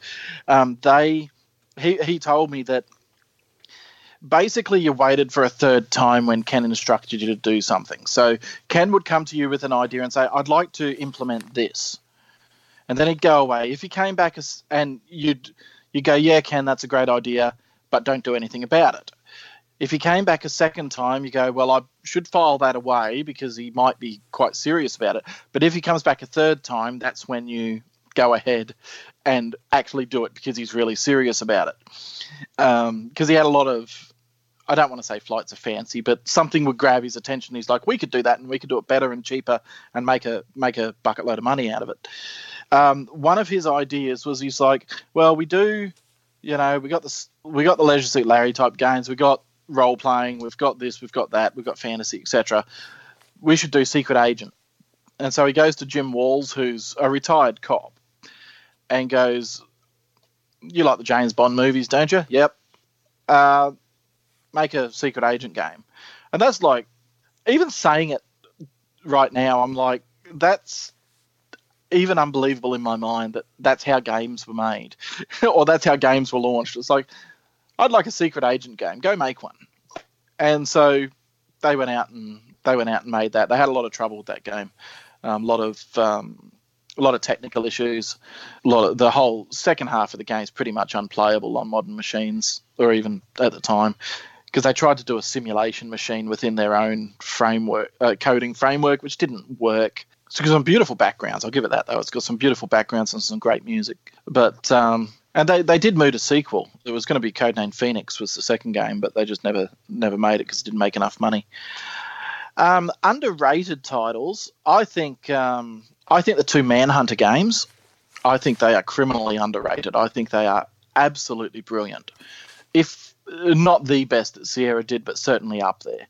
he told me that basically you waited for a third time when Ken instructed you to do something. So Ken would come to you with an idea and say, I'd like to implement this. And then he'd go away. If he came back and you'd go, yeah, Ken, that's a great idea, but don't do anything about it. If he came back a second time, you go, well, I should file that away because he might be quite serious about it. But if he comes back a third time, that's when you go ahead and actually do it because he's really serious about it. Because he had a lot of I don't want to say Flights of Fancy, but something would grab his attention. He's like, we could do that, and we could do it better and cheaper and make a bucket load of money out of it. One of his ideas was, he's like, well, we do, we got the Leisure Suit Larry type games, we got role playing, we've got this, we've got that, we've got fantasy, etc. We should do Secret Agent. And so he goes to Jim Walls, who's a retired cop, and goes, you like the James Bond movies, don't you? Yep. Make a Secret Agent game. And that's like, even saying it right now, I'm like, that's even unbelievable in my mind that that's how games were made or that's how games were launched. It's like, I'd like a Secret Agent game. Go make one. And so they went out and made that. They had a lot of trouble with that game. A lot of technical issues. The whole second half of the game is pretty much unplayable on modern machines, or even at the time, because they tried to do a simulation machine within their own framework, coding framework, which didn't work. It's got some beautiful backgrounds. I'll give it that, though. It's got some beautiful backgrounds and some great music. But and they did mood a sequel. It was going to be Codename Phoenix was the second game, but they just never made it because it didn't make enough money. Underrated titles, I think the two Manhunter games, I think they are criminally underrated. I think they are absolutely brilliant. If not the best that Sierra did, but certainly up there.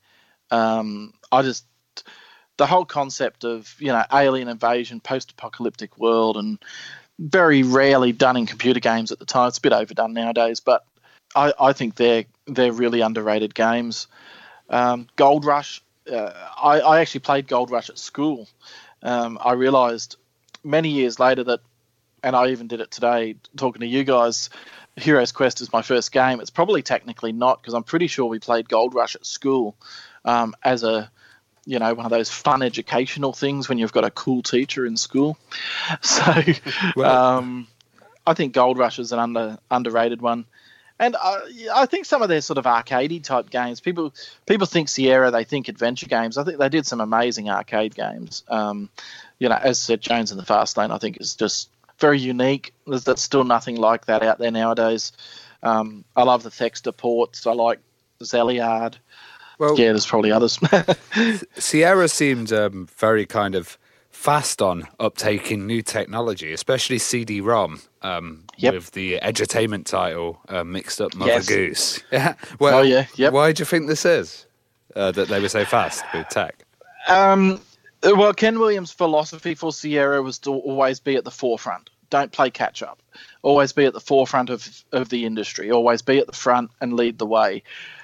The whole concept of, alien invasion, post-apocalyptic world, and very rarely done in computer games at the time. It's a bit overdone nowadays, but I think they're really underrated games. Gold Rush, I actually played Gold Rush at school. I realised many years later that, and I even did it today talking to you guys, Heroes Quest is my first game. It's probably technically not, because I'm pretty sure we played Gold Rush at school as a, one of those fun educational things when you've got a cool teacher in school. So I think Gold Rush is an underrated one. And I think some of their sort of arcadey type games, people think Sierra, they think adventure games. I think they did some amazing arcade games. As said, Jones in the Fast Lane, I think is just very unique. There's still nothing like that out there nowadays. I love the Thexter ports. I like Zeliard. Well, yeah, there's probably others. Sierra seemed very kind of fast on uptaking new technology, especially CD-ROM, with the edutainment title Mixed Up Mother Goose. Yeah. Well, why do you think this is, that they were so fast with tech? Well, Ken Williams' philosophy for Sierra was to always be at the forefront. Don't play catch-up. Always be at the forefront of the industry. Always be at the front and lead the way.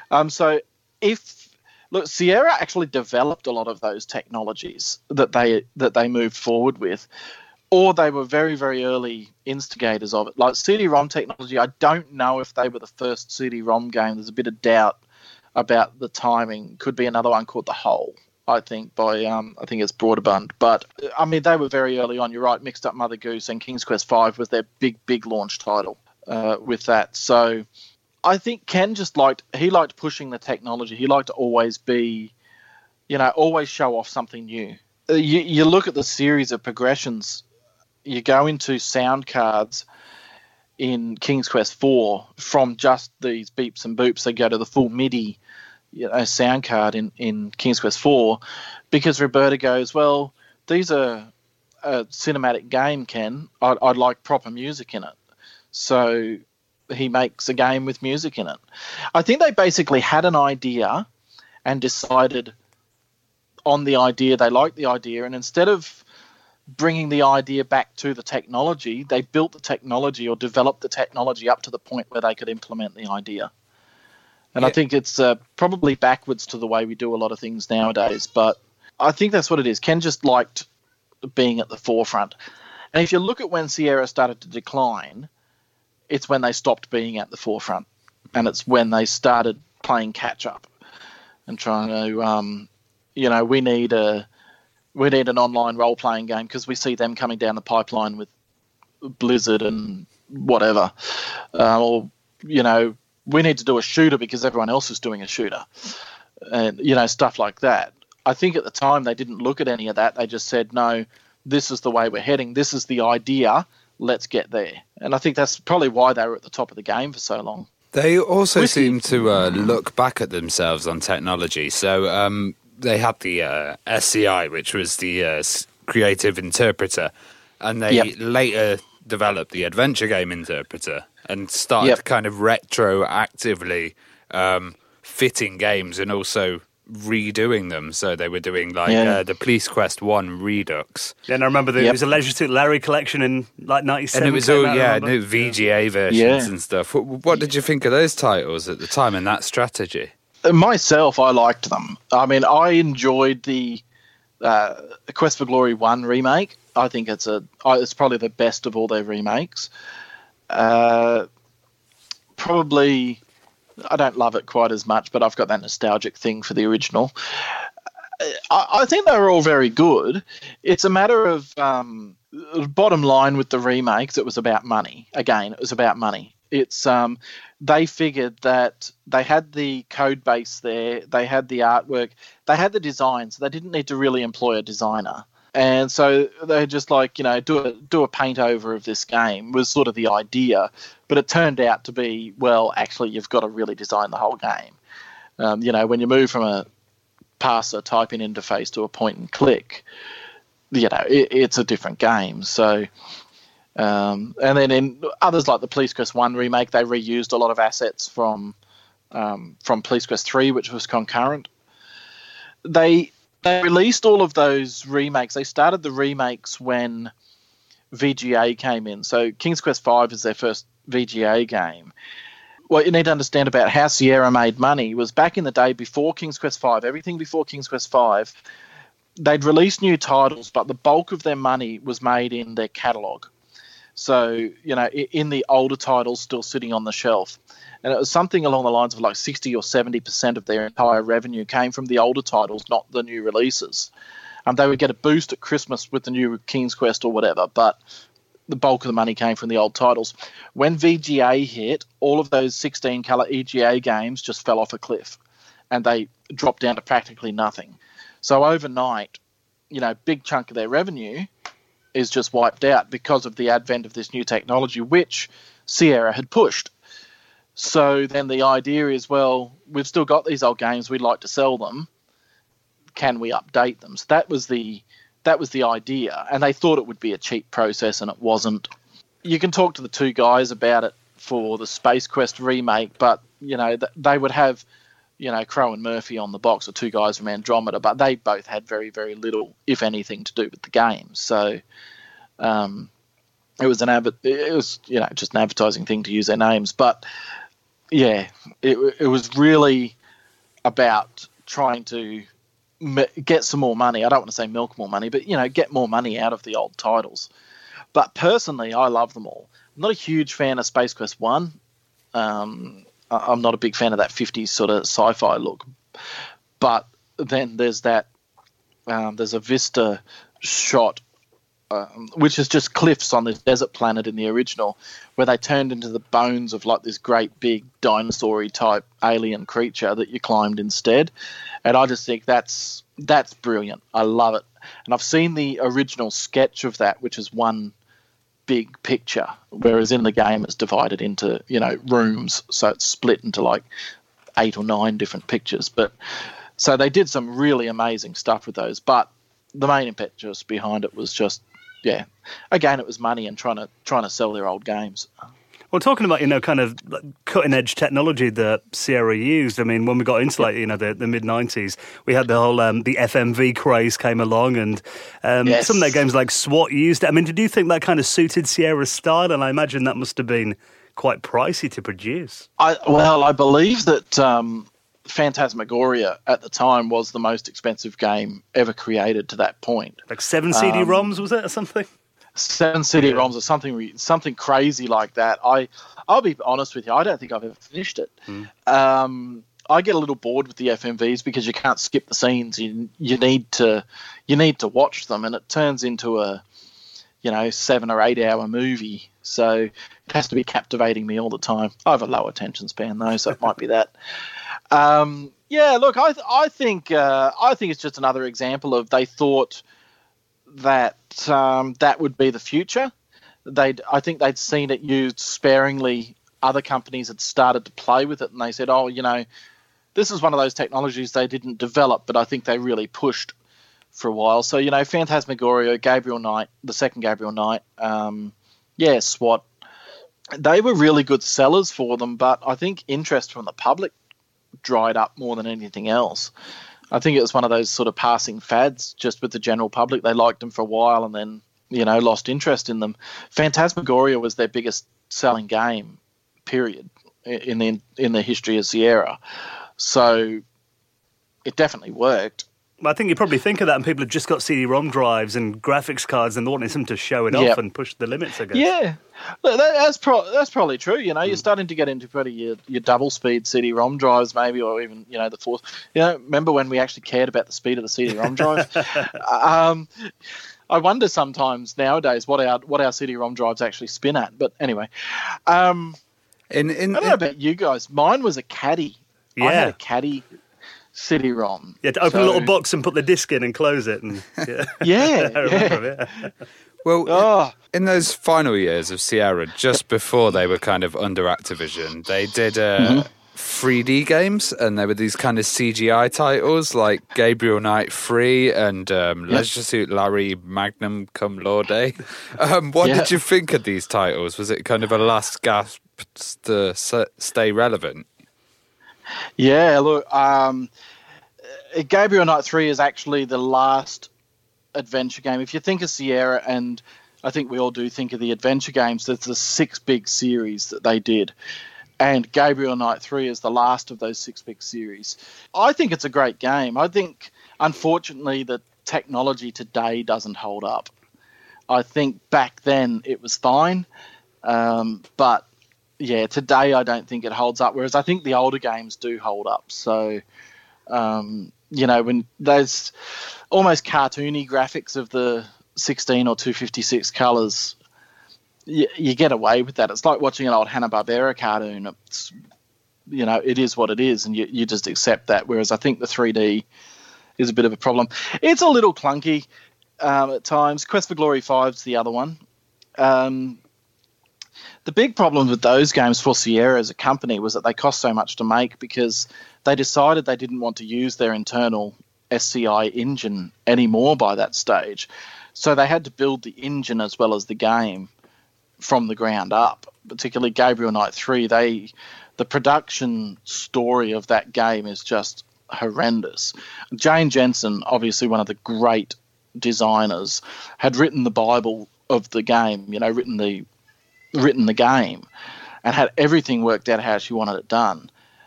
Sierra actually developed a lot of those technologies that they moved forward with, or they were very, very early instigators of it. Like CD-ROM technology, I don't know if they were the first CD-ROM game. There's a bit of doubt about the timing. Could be another one called The Hole, I think, by I think it's Broadband. But I mean, they were very early on. You're right. Mixed Up Mother Goose and King's Quest V was their big launch title with that. So I think Ken liked pushing the technology. He liked to always be, always show off something new. You look at the series of progressions. You go into sound cards in King's Quest IV from just these beeps and boops. They go to the full MIDI sound card in King's Quest IV, because Roberta goes, well, these are a cinematic game, Ken. I'd like proper music in it. So he makes a game with music in it. I think they basically had an idea and decided on the idea. They liked the idea, and instead of bringing the idea back to the technology, they built the technology or developed the technology up to the point where they could implement the idea. And I think it's probably backwards to the way we do a lot of things nowadays, but I think that's what it is. Ken just liked being at the forefront. And if you look at when Sierra started to decline, it's when they stopped being at the forefront, and it's when they started playing catch-up and trying to, we need an online role-playing game because we see them coming down the pipeline with Blizzard and whatever. We need to do a shooter because everyone else is doing a shooter, and, stuff like that. I think at the time they didn't look at any of that. They just said, no, this is the way we're heading. This is the idea. Let's get there. And I think that's probably why they were at the top of the game for so long. They also seem to look back at themselves on technology. So they had the SCI, which was the Creative Interpreter, and they later developed the Adventure Game Interpreter and started kind of retroactively fitting games and also redoing them. So they were doing the Police Quest 1 Redux. Yeah, and I remember it was a Leisure Suit Larry collection in like 97. And it was all, new VGA versions and stuff. What did you think of those titles at the time and that strategy? Myself, I liked them. I mean, I enjoyed the Quest for Glory 1 remake. I think it's probably the best of all their remakes. Probably, I don't love it quite as much, but I've got that nostalgic thing for the original. I think they were all very good. It's a matter of bottom line with the remakes. It was about money. Again, it was about money. It's they figured that they had the code base there, they had the artwork, they had the design, so they didn't need to really employ a designer. And so they just do a paint over of this game was sort of the idea, but it turned out to be, well, actually you've got to really design the whole game. When you move from a parser typing interface to a point and click, it's a different game. So, and then in others like the Police Quest 1 remake, they reused a lot of assets from Police Quest 3, which was concurrent. They released all of those remakes. They started the remakes when VGA came in. So King's Quest V is their first VGA game. What you need to understand about how Sierra made money was back in the day before King's Quest V, everything before King's Quest V, they'd release new titles, but the bulk of their money was made in their catalogue. So, in the older titles still sitting on the shelf. And it was something along the lines of like 60 or 70% of their entire revenue came from the older titles, not the new releases. They would get a boost at Christmas with the new King's Quest or whatever, but the bulk of the money came from the old titles. When VGA hit, all of those 16-colour EGA games just fell off a cliff, and they dropped down to practically nothing. So overnight, big chunk of their revenue is just wiped out because of the advent of this new technology, which Sierra had pushed. So then the idea is, well, we've still got these old games, we'd like to sell them. Can we update them? So that was the idea, and they thought it would be a cheap process, and it wasn't. You can talk to the two guys about it for the Space Quest remake, but they would have Crow and Murphy on the box, or two guys from Andromeda, but they both had very, very little, if anything, to do with the game. So it was just an advertising thing to use their names, but yeah, it was really about trying to get some more money. I don't want to say milk more money, but get more money out of the old titles. But personally, I love them all. I'm not a huge fan of Space Quest 1. I'm not a big fan of that 50s sort of sci-fi look. But then there's that, there's a vista shot, which is just cliffs on this desert planet in the original, where they turned into the bones of like this great big dinosaur-y type alien creature that you climbed instead. And I just think that's brilliant. I love it. And I've seen the original sketch of that, which is one big picture, whereas in the game it's divided into, rooms. So it's split into like 8 or 9 different pictures. But so they did some really amazing stuff with those. But the main impetus behind it was just, again, it was money and trying to sell their old games. Well, talking about, kind of cutting-edge technology that Sierra used, I mean, when we got into, the mid-90s, we had the whole, the FMV craze came along, and some of their games like SWAT used it. I mean, did you think that kind of suited Sierra's style? And I imagine that must have been quite pricey to produce. I believe that Phantasmagoria at the time was the most expensive game ever created to that point. Like 7 CD-ROMs, was it, or something? 7 CD-ROMs or something crazy like that. I'll be honest with you, I don't think I've ever finished it. I get a little bored with the FMVs because you can't skip the scenes. You need to watch them, and it turns into a 7 or 8 hour movie. So it has to be captivating me all the time. I have a low attention span though, so it might be that. Look, I think it's just another example of they thought that that would be the future. I think they'd seen it used sparingly other companies had started to play with it, and they said, oh, you know, this is one of those technologies they didn't develop, but I think they really pushed for a while. So, you know, Phantasmagoria, Gabriel Knight, the second Gabriel Knight, SWAT, they were really good sellers for them, but I think interest from the public dried up more than anything else. I think it was one of those sort of passing fads just with the general public. They liked them for a while and then, you know, lost interest in them. Phantasmagoria was their biggest selling game, period, in the history of Sierra. So it definitely worked. I think you probably think of that, and people have just got CD-ROM drives and graphics cards, and they want them to show it off and push the limits, I guess. Yeah, that's probably true. You know, you're starting to get into probably your double-speed CD-ROM drives, maybe, or even, you know, the fourth. You know, remember when we actually cared about the speed of the CD-ROM drive? I wonder sometimes nowadays what our CD-ROM drives actually spin at. But anyway, I don't know about you guys. Mine was a Caddy. Yeah. I had a Caddy CD-ROM. Yeah, to open a little box and put the disc in and close it. And, yeah. I remember, yeah. Well, in those final years of Sierra, just before they were kind of under Activision, they did 3D games, and there were these kind of CGI titles like Gabriel Knight 3 and Leisure Suit Larry Magnum Cum Laude. What did you think of these titles? Was it kind of a last gasp to stay relevant? Yeah, look, Gabriel Knight 3 is actually the last adventure game. If you think of Sierra, and I think we all do think of the adventure games, there's the 6 big series that they did. And Gabriel Knight 3 is the last of those 6 big series. I think it's a great game. I think, unfortunately, the technology today doesn't hold up. I think back then it was fine, but yeah, today I don't think it holds up, whereas I think the older games do hold up. So, you know, when those almost cartoony graphics of the 16 or 256 colours, you get away with that. It's like watching an old Hanna-Barbera cartoon. It's, you know, it is what it is, and you just accept that, whereas I think the 3D is a bit of a problem. It's a little clunky at times. Quest for Glory 5 is the other one. The big problem with those games for Sierra as a company was that they cost so much to make because they decided they didn't want to use their internal SCI engine anymore by that stage. So they had to build the engine as well as the game from the ground up. Particularly Gabriel Knight 3, the production story of that game is just horrendous. Jane Jensen, obviously one of the great designers, had written the Bible of the game, you know, written the game and had everything worked out how she wanted it done.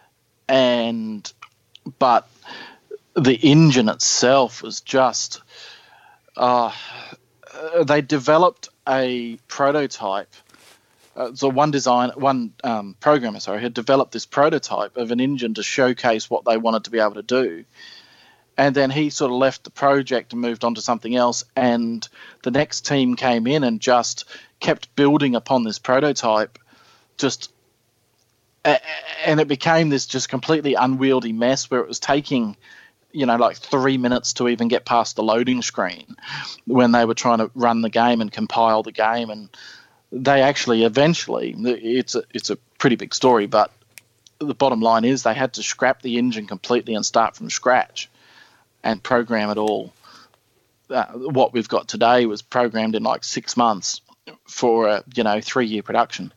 But the engine itself was just they developed a prototype. So one programmer had developed this prototype of an engine to showcase what they wanted to be able to do. And then he sort of left the project and moved on to something else. And the next team came in and just kept building upon this prototype, and it became this just completely unwieldy mess where it was taking, you know, like 3 minutes to even get past the loading screen when they were trying to run the game and compile the game. And they actually eventually, it's a pretty big story, but the bottom line is they had to scrap the engine completely and start from scratch and program it all. What we've got today was programmed in like 6 months for a 3-year production.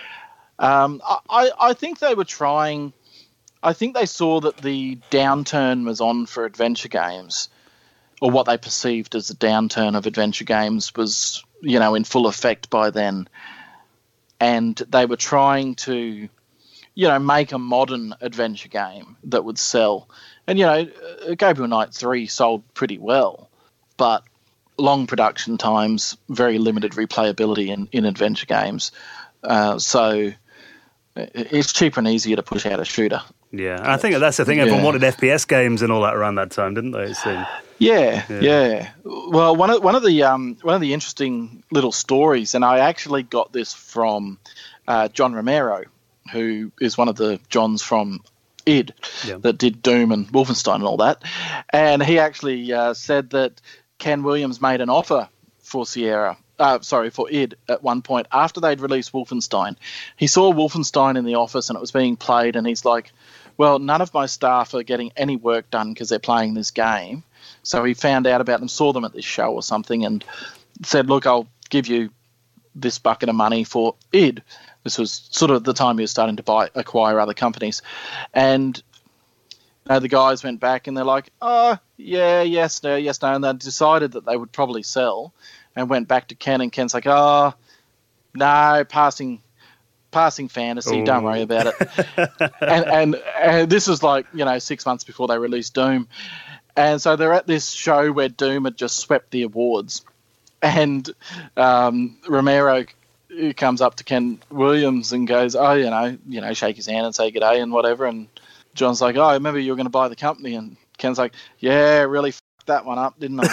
I think they were trying. I think they saw that the downturn was on for adventure games, or what they perceived as the downturn of adventure games was, you know, in full effect by then, and they were trying to, you know, make a modern adventure game that would sell. And, you know, Gabriel Knight 3 sold pretty well, but long production times, very limited replayability in adventure games. So it's cheaper and easier to push out a shooter. Yeah, and I think that's the thing. Everyone wanted FPS games and all that around that time, didn't they? Yeah. Well, one of the interesting little stories, and I actually got this from John Romero, who is one of the Johns from id that did Doom and Wolfenstein and all that, and he actually said that Ken Williams made an offer for Sierra for id at one point after they'd released Wolfenstein. He saw Wolfenstein in the office and it was being played, and he's like, well, none of my staff are getting any work done because they're playing this game. So he found out about them, saw them at this show or something, and said, look, I'll give you this bucket of money for id. This was sort of the time he was starting to acquire other companies. And the guys went back and they're like, oh, yeah, yes, no. And they decided that they would probably sell and went back to Ken. And Ken's like, oh, no, passing fantasy, Ooh. Don't worry about it. and this was 6 months before they released Doom. And so they're at this show where Doom had just swept the awards. And Romero comes up to Ken Williams and goes, oh, shake his hand and say good day and whatever. And John's like, oh, I remember you were going to buy the company. And Ken's like, yeah, really fucked that one up, didn't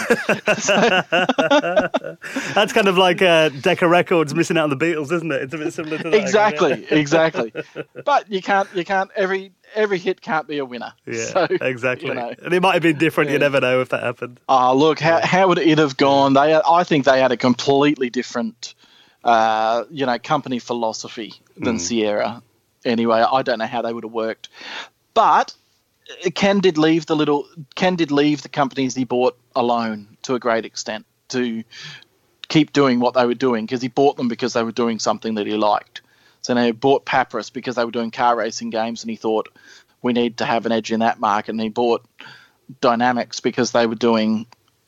I? That's kind of like Decca Records missing out on the Beatles, isn't it? It's a bit similar to that. Exactly. But you can't. Every hit can't be a winner. Yeah, so, exactly. And it might have been different. Yeah. You never know if that happened. Oh, look, how would it have gone? I think they had a completely different, company philosophy than Sierra. Anyway, I don't know how they would have worked. But Ken did leave the companies he bought alone to a great extent to keep doing what they were doing, because he bought them because they were doing something that he liked. So he bought Papyrus because they were doing car racing games, and he thought we need to have an edge in that market. And he bought Dynamics because they were doing,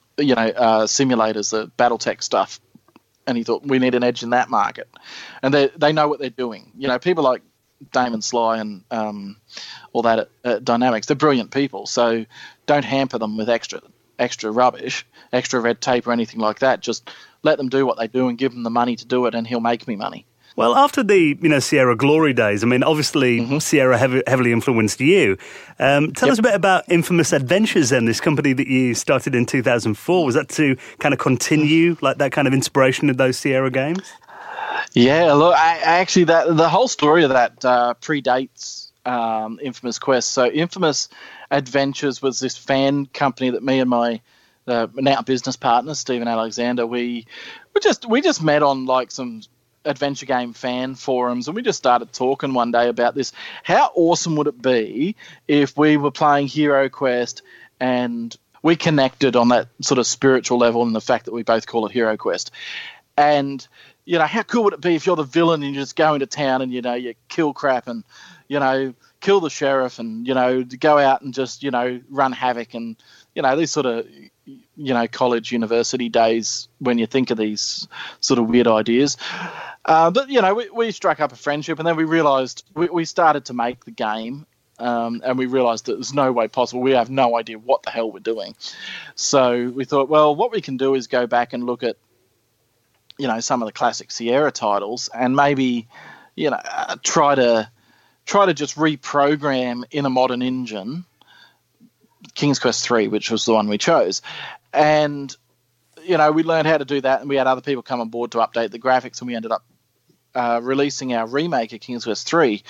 simulators, the BattleTech stuff, and he thought we need an edge in that market. And they know what they're doing. People like Damon Sly and all that at Dynamics, they're brilliant people. So don't hamper them with extra rubbish, extra red tape or anything like that. Just let them do what they do and give him the money to do it, and he'll make me money. Well, after the Sierra glory days, I mean, obviously Sierra heavily influenced you. Tell us a bit about Infamous Adventures then, this company that you started in 2004. Was that to kind of continue like that kind of inspiration of those Sierra games? Yeah, look, actually, the whole story of that predates Infamous Quest. So Infamous Adventures was this fan company that me and my now business partner, Stephen Alexander, we just met on like some adventure game fan forums, and we just started talking one day about this. How awesome would it be if we were playing Hero Quest and we connected on that sort of spiritual level, and the fact that we both call it Hero Quest? And how cool would it be if you're the villain and you just go into town and you kill crap and kill the sheriff and go out and just run havoc, and these sort of college university days when you think of these sort of weird ideas. But we struck up a friendship, and then we realized we started to make the game, and we realized that there's no way possible. We have no idea what the hell we're doing. So we thought, well, what we can do is go back and look at some of the classic Sierra titles, and maybe try to just reprogram in a modern engine King's Quest 3, which was the one we chose. And we learned how to do that, and we had other people come on board to update the graphics, and we ended up releasing our remake of King's Quest 3,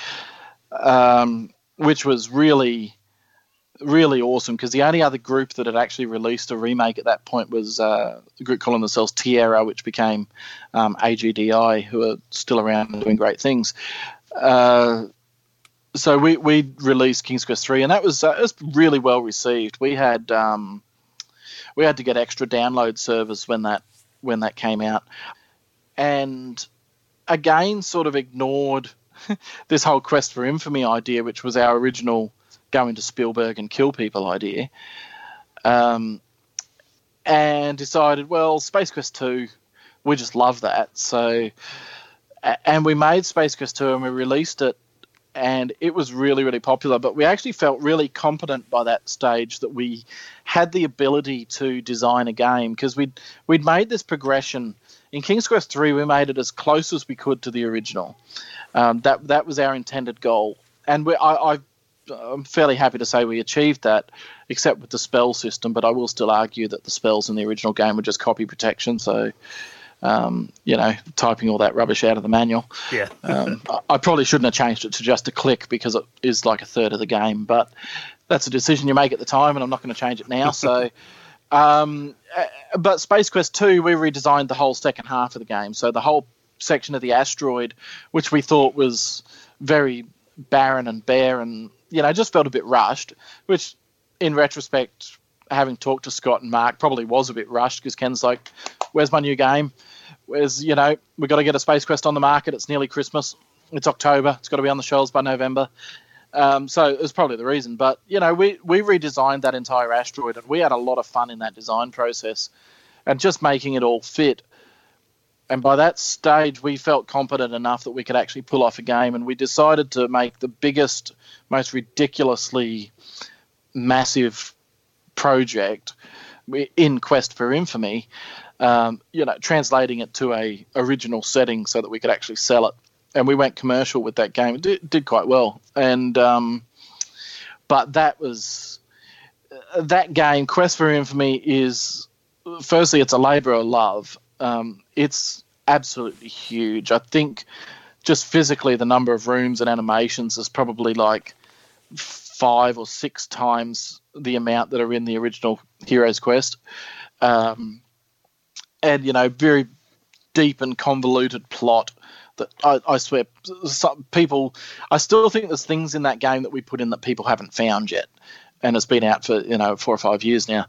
which was really, really awesome, because the only other group that had actually released a remake at that point was the group calling themselves Tierra, which became AGDI, who are still around and doing great things. So we released King's Quest 3, and that was it was really well received. We had to get extra download servers when that came out, and again sort of ignored this whole Quest for Infamy idea, which was our original go into Spielberg and kill people idea, and decided, well, Space Quest 2, we just love that. So, and we made Space Quest 2 and we released it, and it was really, really popular. But we actually felt really competent by that stage that we had the ability to design a game, because we'd made this progression. In King's Quest 3, we made it as close as we could to the original. That was our intended goal. And I'm fairly happy to say we achieved that, except with the spell system, but I will still argue that the spells in the original game were just copy protection, so, typing all that rubbish out of the manual. Yeah. I probably shouldn't have changed it to just a click, because it is like a third of the game, but that's a decision you make at the time, and I'm not going to change it now. So But Space Quest 2, we redesigned the whole second half of the game. So the whole section of the asteroid, which we thought was very barren and bare and, just felt a bit rushed, which in retrospect, having talked to Scott and Mark, probably was a bit rushed because Ken's like, where's my new game? We've got to get a Space Quest on the market. It's nearly Christmas. It's October. It's got to be on the shelves by November. So it was probably the reason. But, we redesigned that entire asteroid, and we had a lot of fun in that design process and just making it all fit. And by that stage, we felt competent enough that we could actually pull off a game, and we decided to make the biggest, most ridiculously massive project in Quest for Infamy, translating it to a original setting so that we could actually sell it. And we went commercial with that game. It did quite well. And but that game, Quest for Infamy, is, firstly, it's a labour of love. It's absolutely huge. I think just physically the number of rooms and animations is probably like 5 or 6 times the amount that are in the original Heroes Quest. And, very deep and convoluted plot that I swear some people, I still think there's things in that game that we put in that people haven't found yet. And it's been out for, 4 or 5 years now.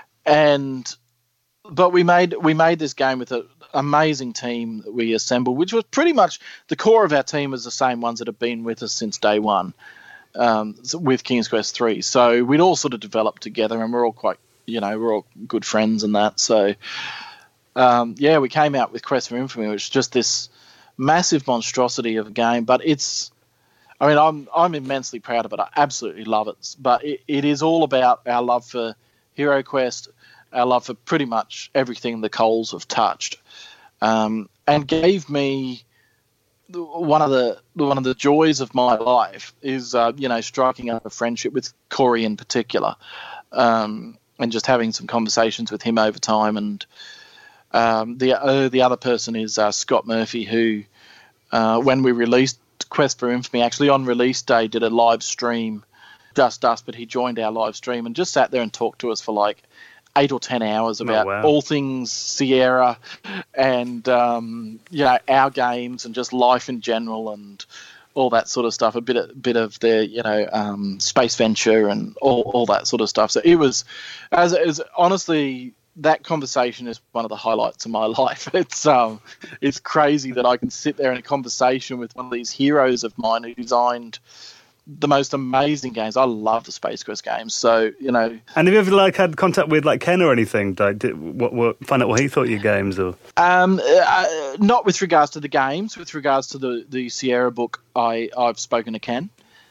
But we made this game with an amazing team that we assembled, which was pretty much the core of our team is the same ones that have been with us since day one, with King's Quest 3. So we'd all sort of developed together, and we're all quite, we're all good friends and that. So, we came out with Quest for Infamy, which is just this massive monstrosity of a game. But I'm immensely proud of it. I absolutely love it. But it is all about our love for Hero Quest, our love for pretty much everything the Coles have touched, and gave me one of the joys of my life is striking up a friendship with Corey in particular, and just having some conversations with him over time. And the other person is Scott Murphy, who when we released Quest for Infamy, actually on release day did a live stream, just us, but he joined our live stream and just sat there and talked to us for like 8 or 10 hours about all things Sierra and, our games and just life in general and all that sort of stuff, a bit of their, space venture and all that sort of stuff. So it was, as honestly, that conversation is one of the highlights of my life. It's crazy that I can sit there in a conversation with one of these heroes of mine who designed the most amazing games. I love the Space Quest games. So, And have you ever had contact with Ken or anything? Find out what he thought of your games, or? Not with regards to the games. With regards to the Sierra book, I've spoken to Ken.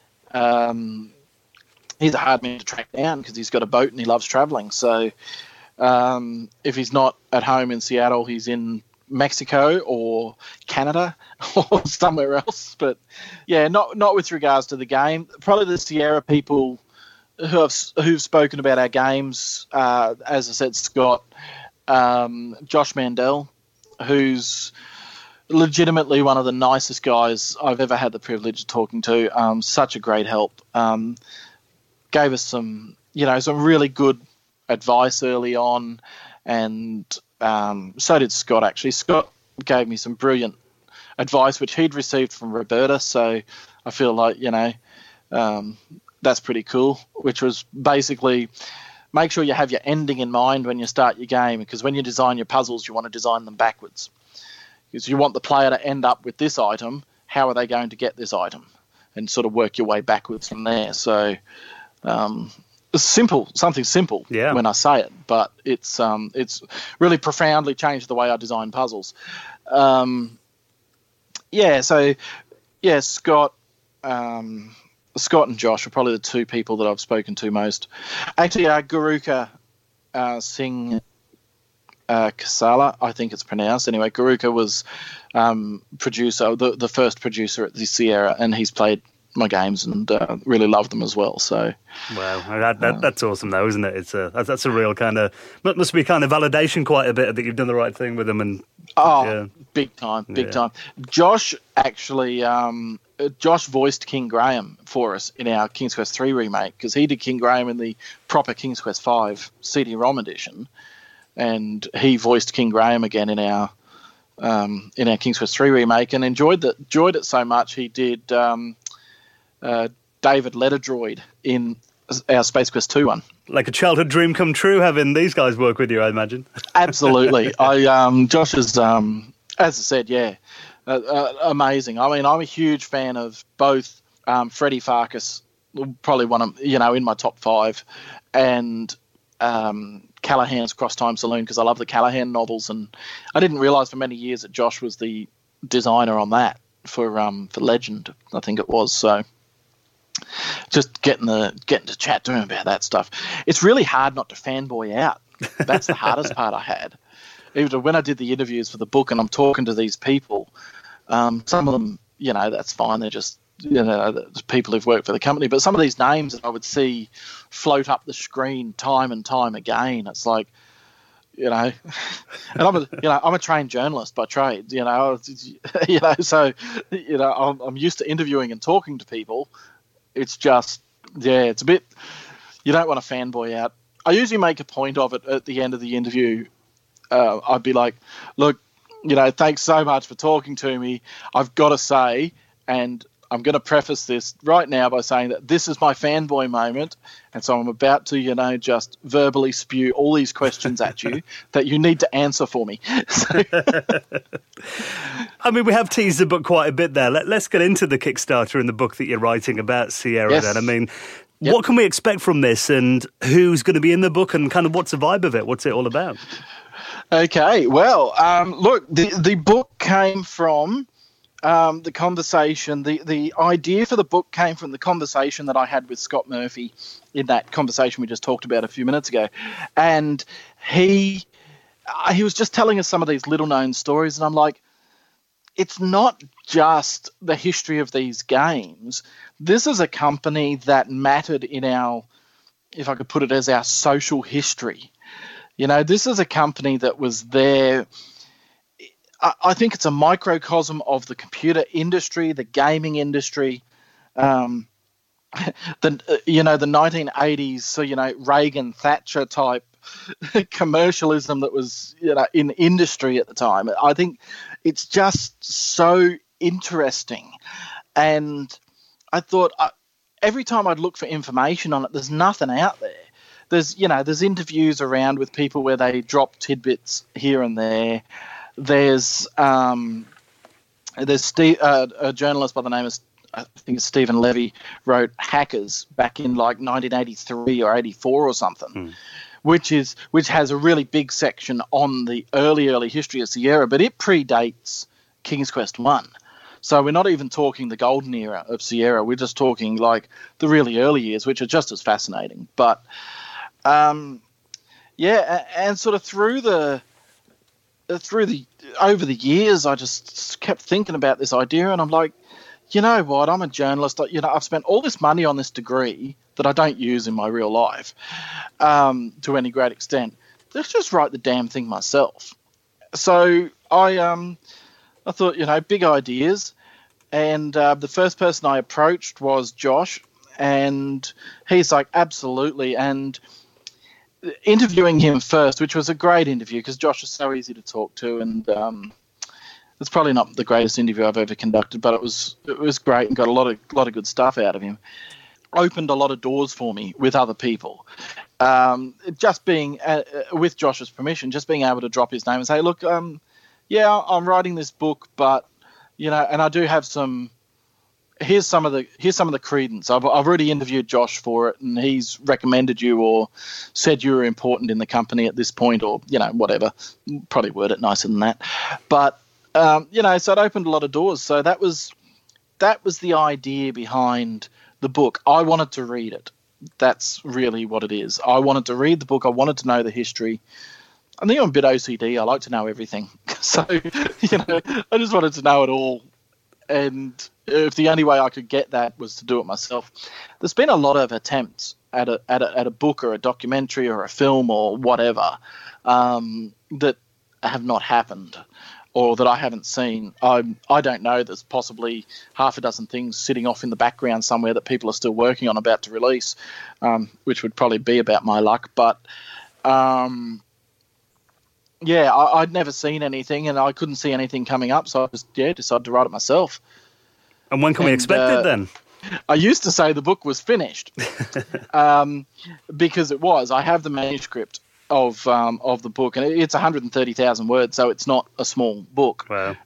He's a hard man to track down because he's got a boat and he loves travelling. So, if he's not at home in Seattle, he's in Mexico or Canada or somewhere else. But yeah, not with regards to the game. Probably the Sierra people who've spoken about our games, as I said, Scott, Josh Mandel, who's legitimately one of the nicest guys I've ever had the privilege of talking to. Such a great help. Gave us some really good advice early on, and so did Scott, actually. Scott gave me some brilliant advice, which he'd received from Roberta, so I feel like, that's pretty cool, which was basically make sure you have your ending in mind when you start your game, because when you design your puzzles, you want to design them backwards. Because you want the player to end up with this item, how are they going to get this item? And sort of work your way backwards from there. So something simple when I say it, but it's really profoundly changed the way I design puzzles. Scott and Josh are probably the two people that I've spoken to most. Actually, Garuka Singh Kasala, I think it's pronounced. Anyway, Garuka was producer, the first producer at the Sierra, and he's played my games and really love them as well. So, wow, that's awesome, though, isn't it? It's that's a real kind of must be kind of validation quite a bit that you've done the right thing with them. And big time. Josh actually, Josh voiced King Graham for us in our King's Quest 3 remake, because he did King Graham in the proper King's Quest 5 CD-ROM edition, and he voiced King Graham again in our King's Quest 3 remake, and enjoyed it so much he did David Letterdroid in our Space Quest 2 one. Like a childhood dream come true having these guys work with you, I imagine. Absolutely. Josh is, as I said, amazing. I mean, I'm a huge fan of both Freddie Farkas, probably one of, in my top 5, and Callahan's Cross Time Saloon, because I love the Callahan novels, and I didn't realise for many years that Josh was the designer on that for Legend, I think it was. So just getting to chat to him about that stuff. It's really hard not to fanboy out. That's the hardest part I had. Even when I did the interviews for the book and I'm talking to these people, some of them, that's fine. They're just, people who've worked for the company. But some of these names that I would see float up the screen time and time again, it's like, and I'm a trained journalist by trade, so, I'm used to interviewing and talking to people. It's just, it's a bit, you don't want to fanboy out. I usually make a point of it at the end of the interview. I'd be like, look, thanks so much for talking to me. I've got to say, and I'm going to preface this right now by saying that this is my fanboy moment, and so I'm about to, just verbally spew all these questions at you that you need to answer for me. So. I mean, we have teased the book quite a bit there. Let's get into the Kickstarter and the book that you're writing about Sierra. Yes. Then. I mean, what can we expect from this, and who's going to be in the book, and kind of what's the vibe of it? What's it all about? Okay, well, look, the book came from the conversation. The idea for the book came from the conversation that I had with Scott Murphy in that conversation we just talked about a few minutes ago. And he was just telling us some of these little-known stories, and I'm like, it's not just the history of these games. This is a company that mattered in our, if I could put it as our social history. This is a company that was there. I think it's a microcosm of the computer industry, the gaming industry, the 1980s, so, Reagan, Thatcher type commercialism that was, in industry at the time. I think it's just so interesting. And I thought every time I'd look for information on it, there's nothing out there. There's interviews around with people where they drop tidbits here and there. There's a journalist by the name of, I think it's Stephen Levy, wrote Hackers back in like 1983 or 84 or something, which has a really big section on the early history of Sierra, but it predates King's Quest 1. So we're not even talking the golden era of Sierra. We're just talking like the really early years, which are just as fascinating. But and sort of over the years, I just kept thinking about this idea, and I'm like, you know what? I'm a journalist. I've spent all this money on this degree that I don't use in my real life to any great extent. Let's just write the damn thing myself. So I thought, big ideas, and the first person I approached was Josh, and he's like, absolutely, and interviewing him first, which was a great interview because Josh is so easy to talk to, and it's probably not the greatest interview I've ever conducted, but it was great and got a lot of good stuff out of him. Opened a lot of doors for me with other people. Just being with Josh's permission, just being able to drop his name and say, look, I'm writing this book, but and I do have some. Here's some of the credence. I've already interviewed Josh for it, and he's recommended you or said you were important in the company at this point, or whatever. Probably word it nicer than that, but so it opened a lot of doors. So that was the idea behind the book. I wanted to read it. That's really what it is. I wanted to read the book. I wanted to know the history. I think I'm a bit OCD. I like to know everything. So I just wanted to know it all. And if the only way I could get that was to do it myself. There's been a lot of attempts at a book or a documentary or a film or whatever that have not happened, or that I haven't seen. I don't know. There's possibly half a dozen things sitting off in the background somewhere that people are still working on about to release, which would probably be about my luck. But I'd never seen anything, and I couldn't see anything coming up, so I just decided to write it myself. And when can we expect it then? I used to say the book was finished because it was. I have the manuscript of the book, and it's 130,000 words, so it's not a small book. Wow.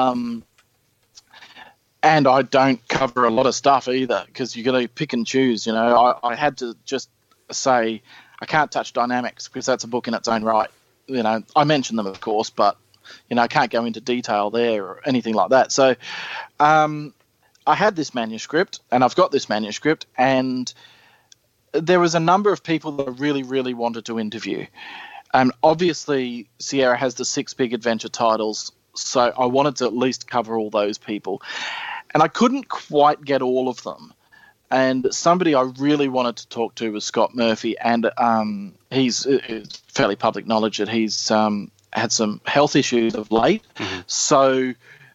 And I don't cover a lot of stuff either, because you're going to pick and choose. You know, I had to just say I can't touch dynamics because that's a book in its own right. You know, I mention them, of course, but, you know, I can't go into detail there or anything like that. So I had this manuscript, and I've got this manuscript, and there was a number of people that I really, really wanted to interview. Obviously, Sierra has the 6 big adventure titles, so I wanted to at least cover all those people. And I couldn't quite get all of them. And somebody I really wanted to talk to was Scott Murphy, and he's fairly public knowledge that he's had some health issues of late, so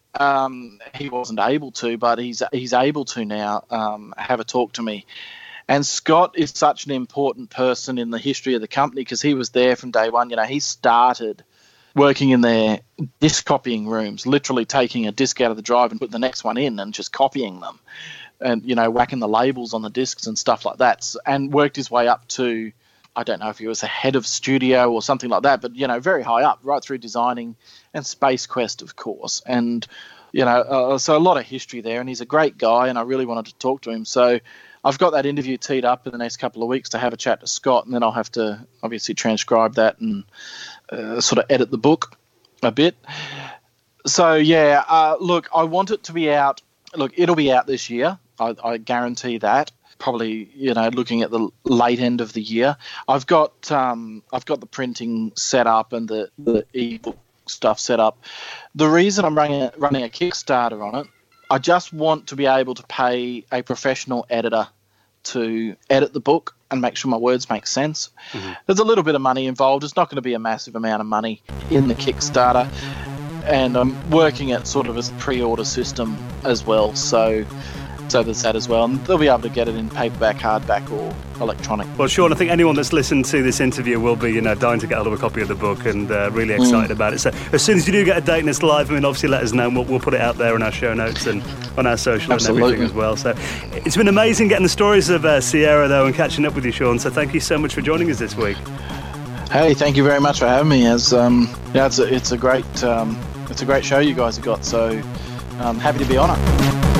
he wasn't able to, but he's able to now have a talk to me. And Scott is such an important person in the history of the company because he was there from day one. You know, he started working in their disc copying rooms, literally taking a disc out of the drive and putting the next one in and just copying them. And, you know, whacking the labels on the discs and stuff like that, and worked his way up to, I don't know if he was a head of studio or something like that, but, you know, very high up, right through designing and Space Quest, of course. And, you know, so a lot of history there, and he's a great guy, and I really wanted to talk to him. So I've got that interview teed up in the next couple of weeks to have a chat to Scott, and then I'll have to obviously transcribe that and sort of edit the book a bit. So, look, I want it to be out. Look, it'll be out this year. I guarantee that. Probably, you know, looking at the late end of the year. I've got the printing set up and the ebook stuff set up. The reason I'm running a Kickstarter on it, I just want to be able to pay a professional editor to edit the book and make sure my words make sense. There's a little bit of money involved. It's not going to be a massive amount of money in the Kickstarter. And I'm working at sort of a pre-order system as well, so there's that as well. And they'll be able to get it in paperback, hardback, or electronic. Well, Sean, I think anyone that's listened to this interview will be, you know, dying to get hold of a copy of the book and really excited about it. So as soon as you do get a date and it's live, I mean, obviously let us know, and we'll put it out there in our show notes and on our social and everything as well. So it's been amazing getting the stories of Sierra, though, and catching up with you, Sean. So thank you so much for joining us this week. Hey, thank you very much for having me. It's a great show you guys have got. So I'm happy to be on it.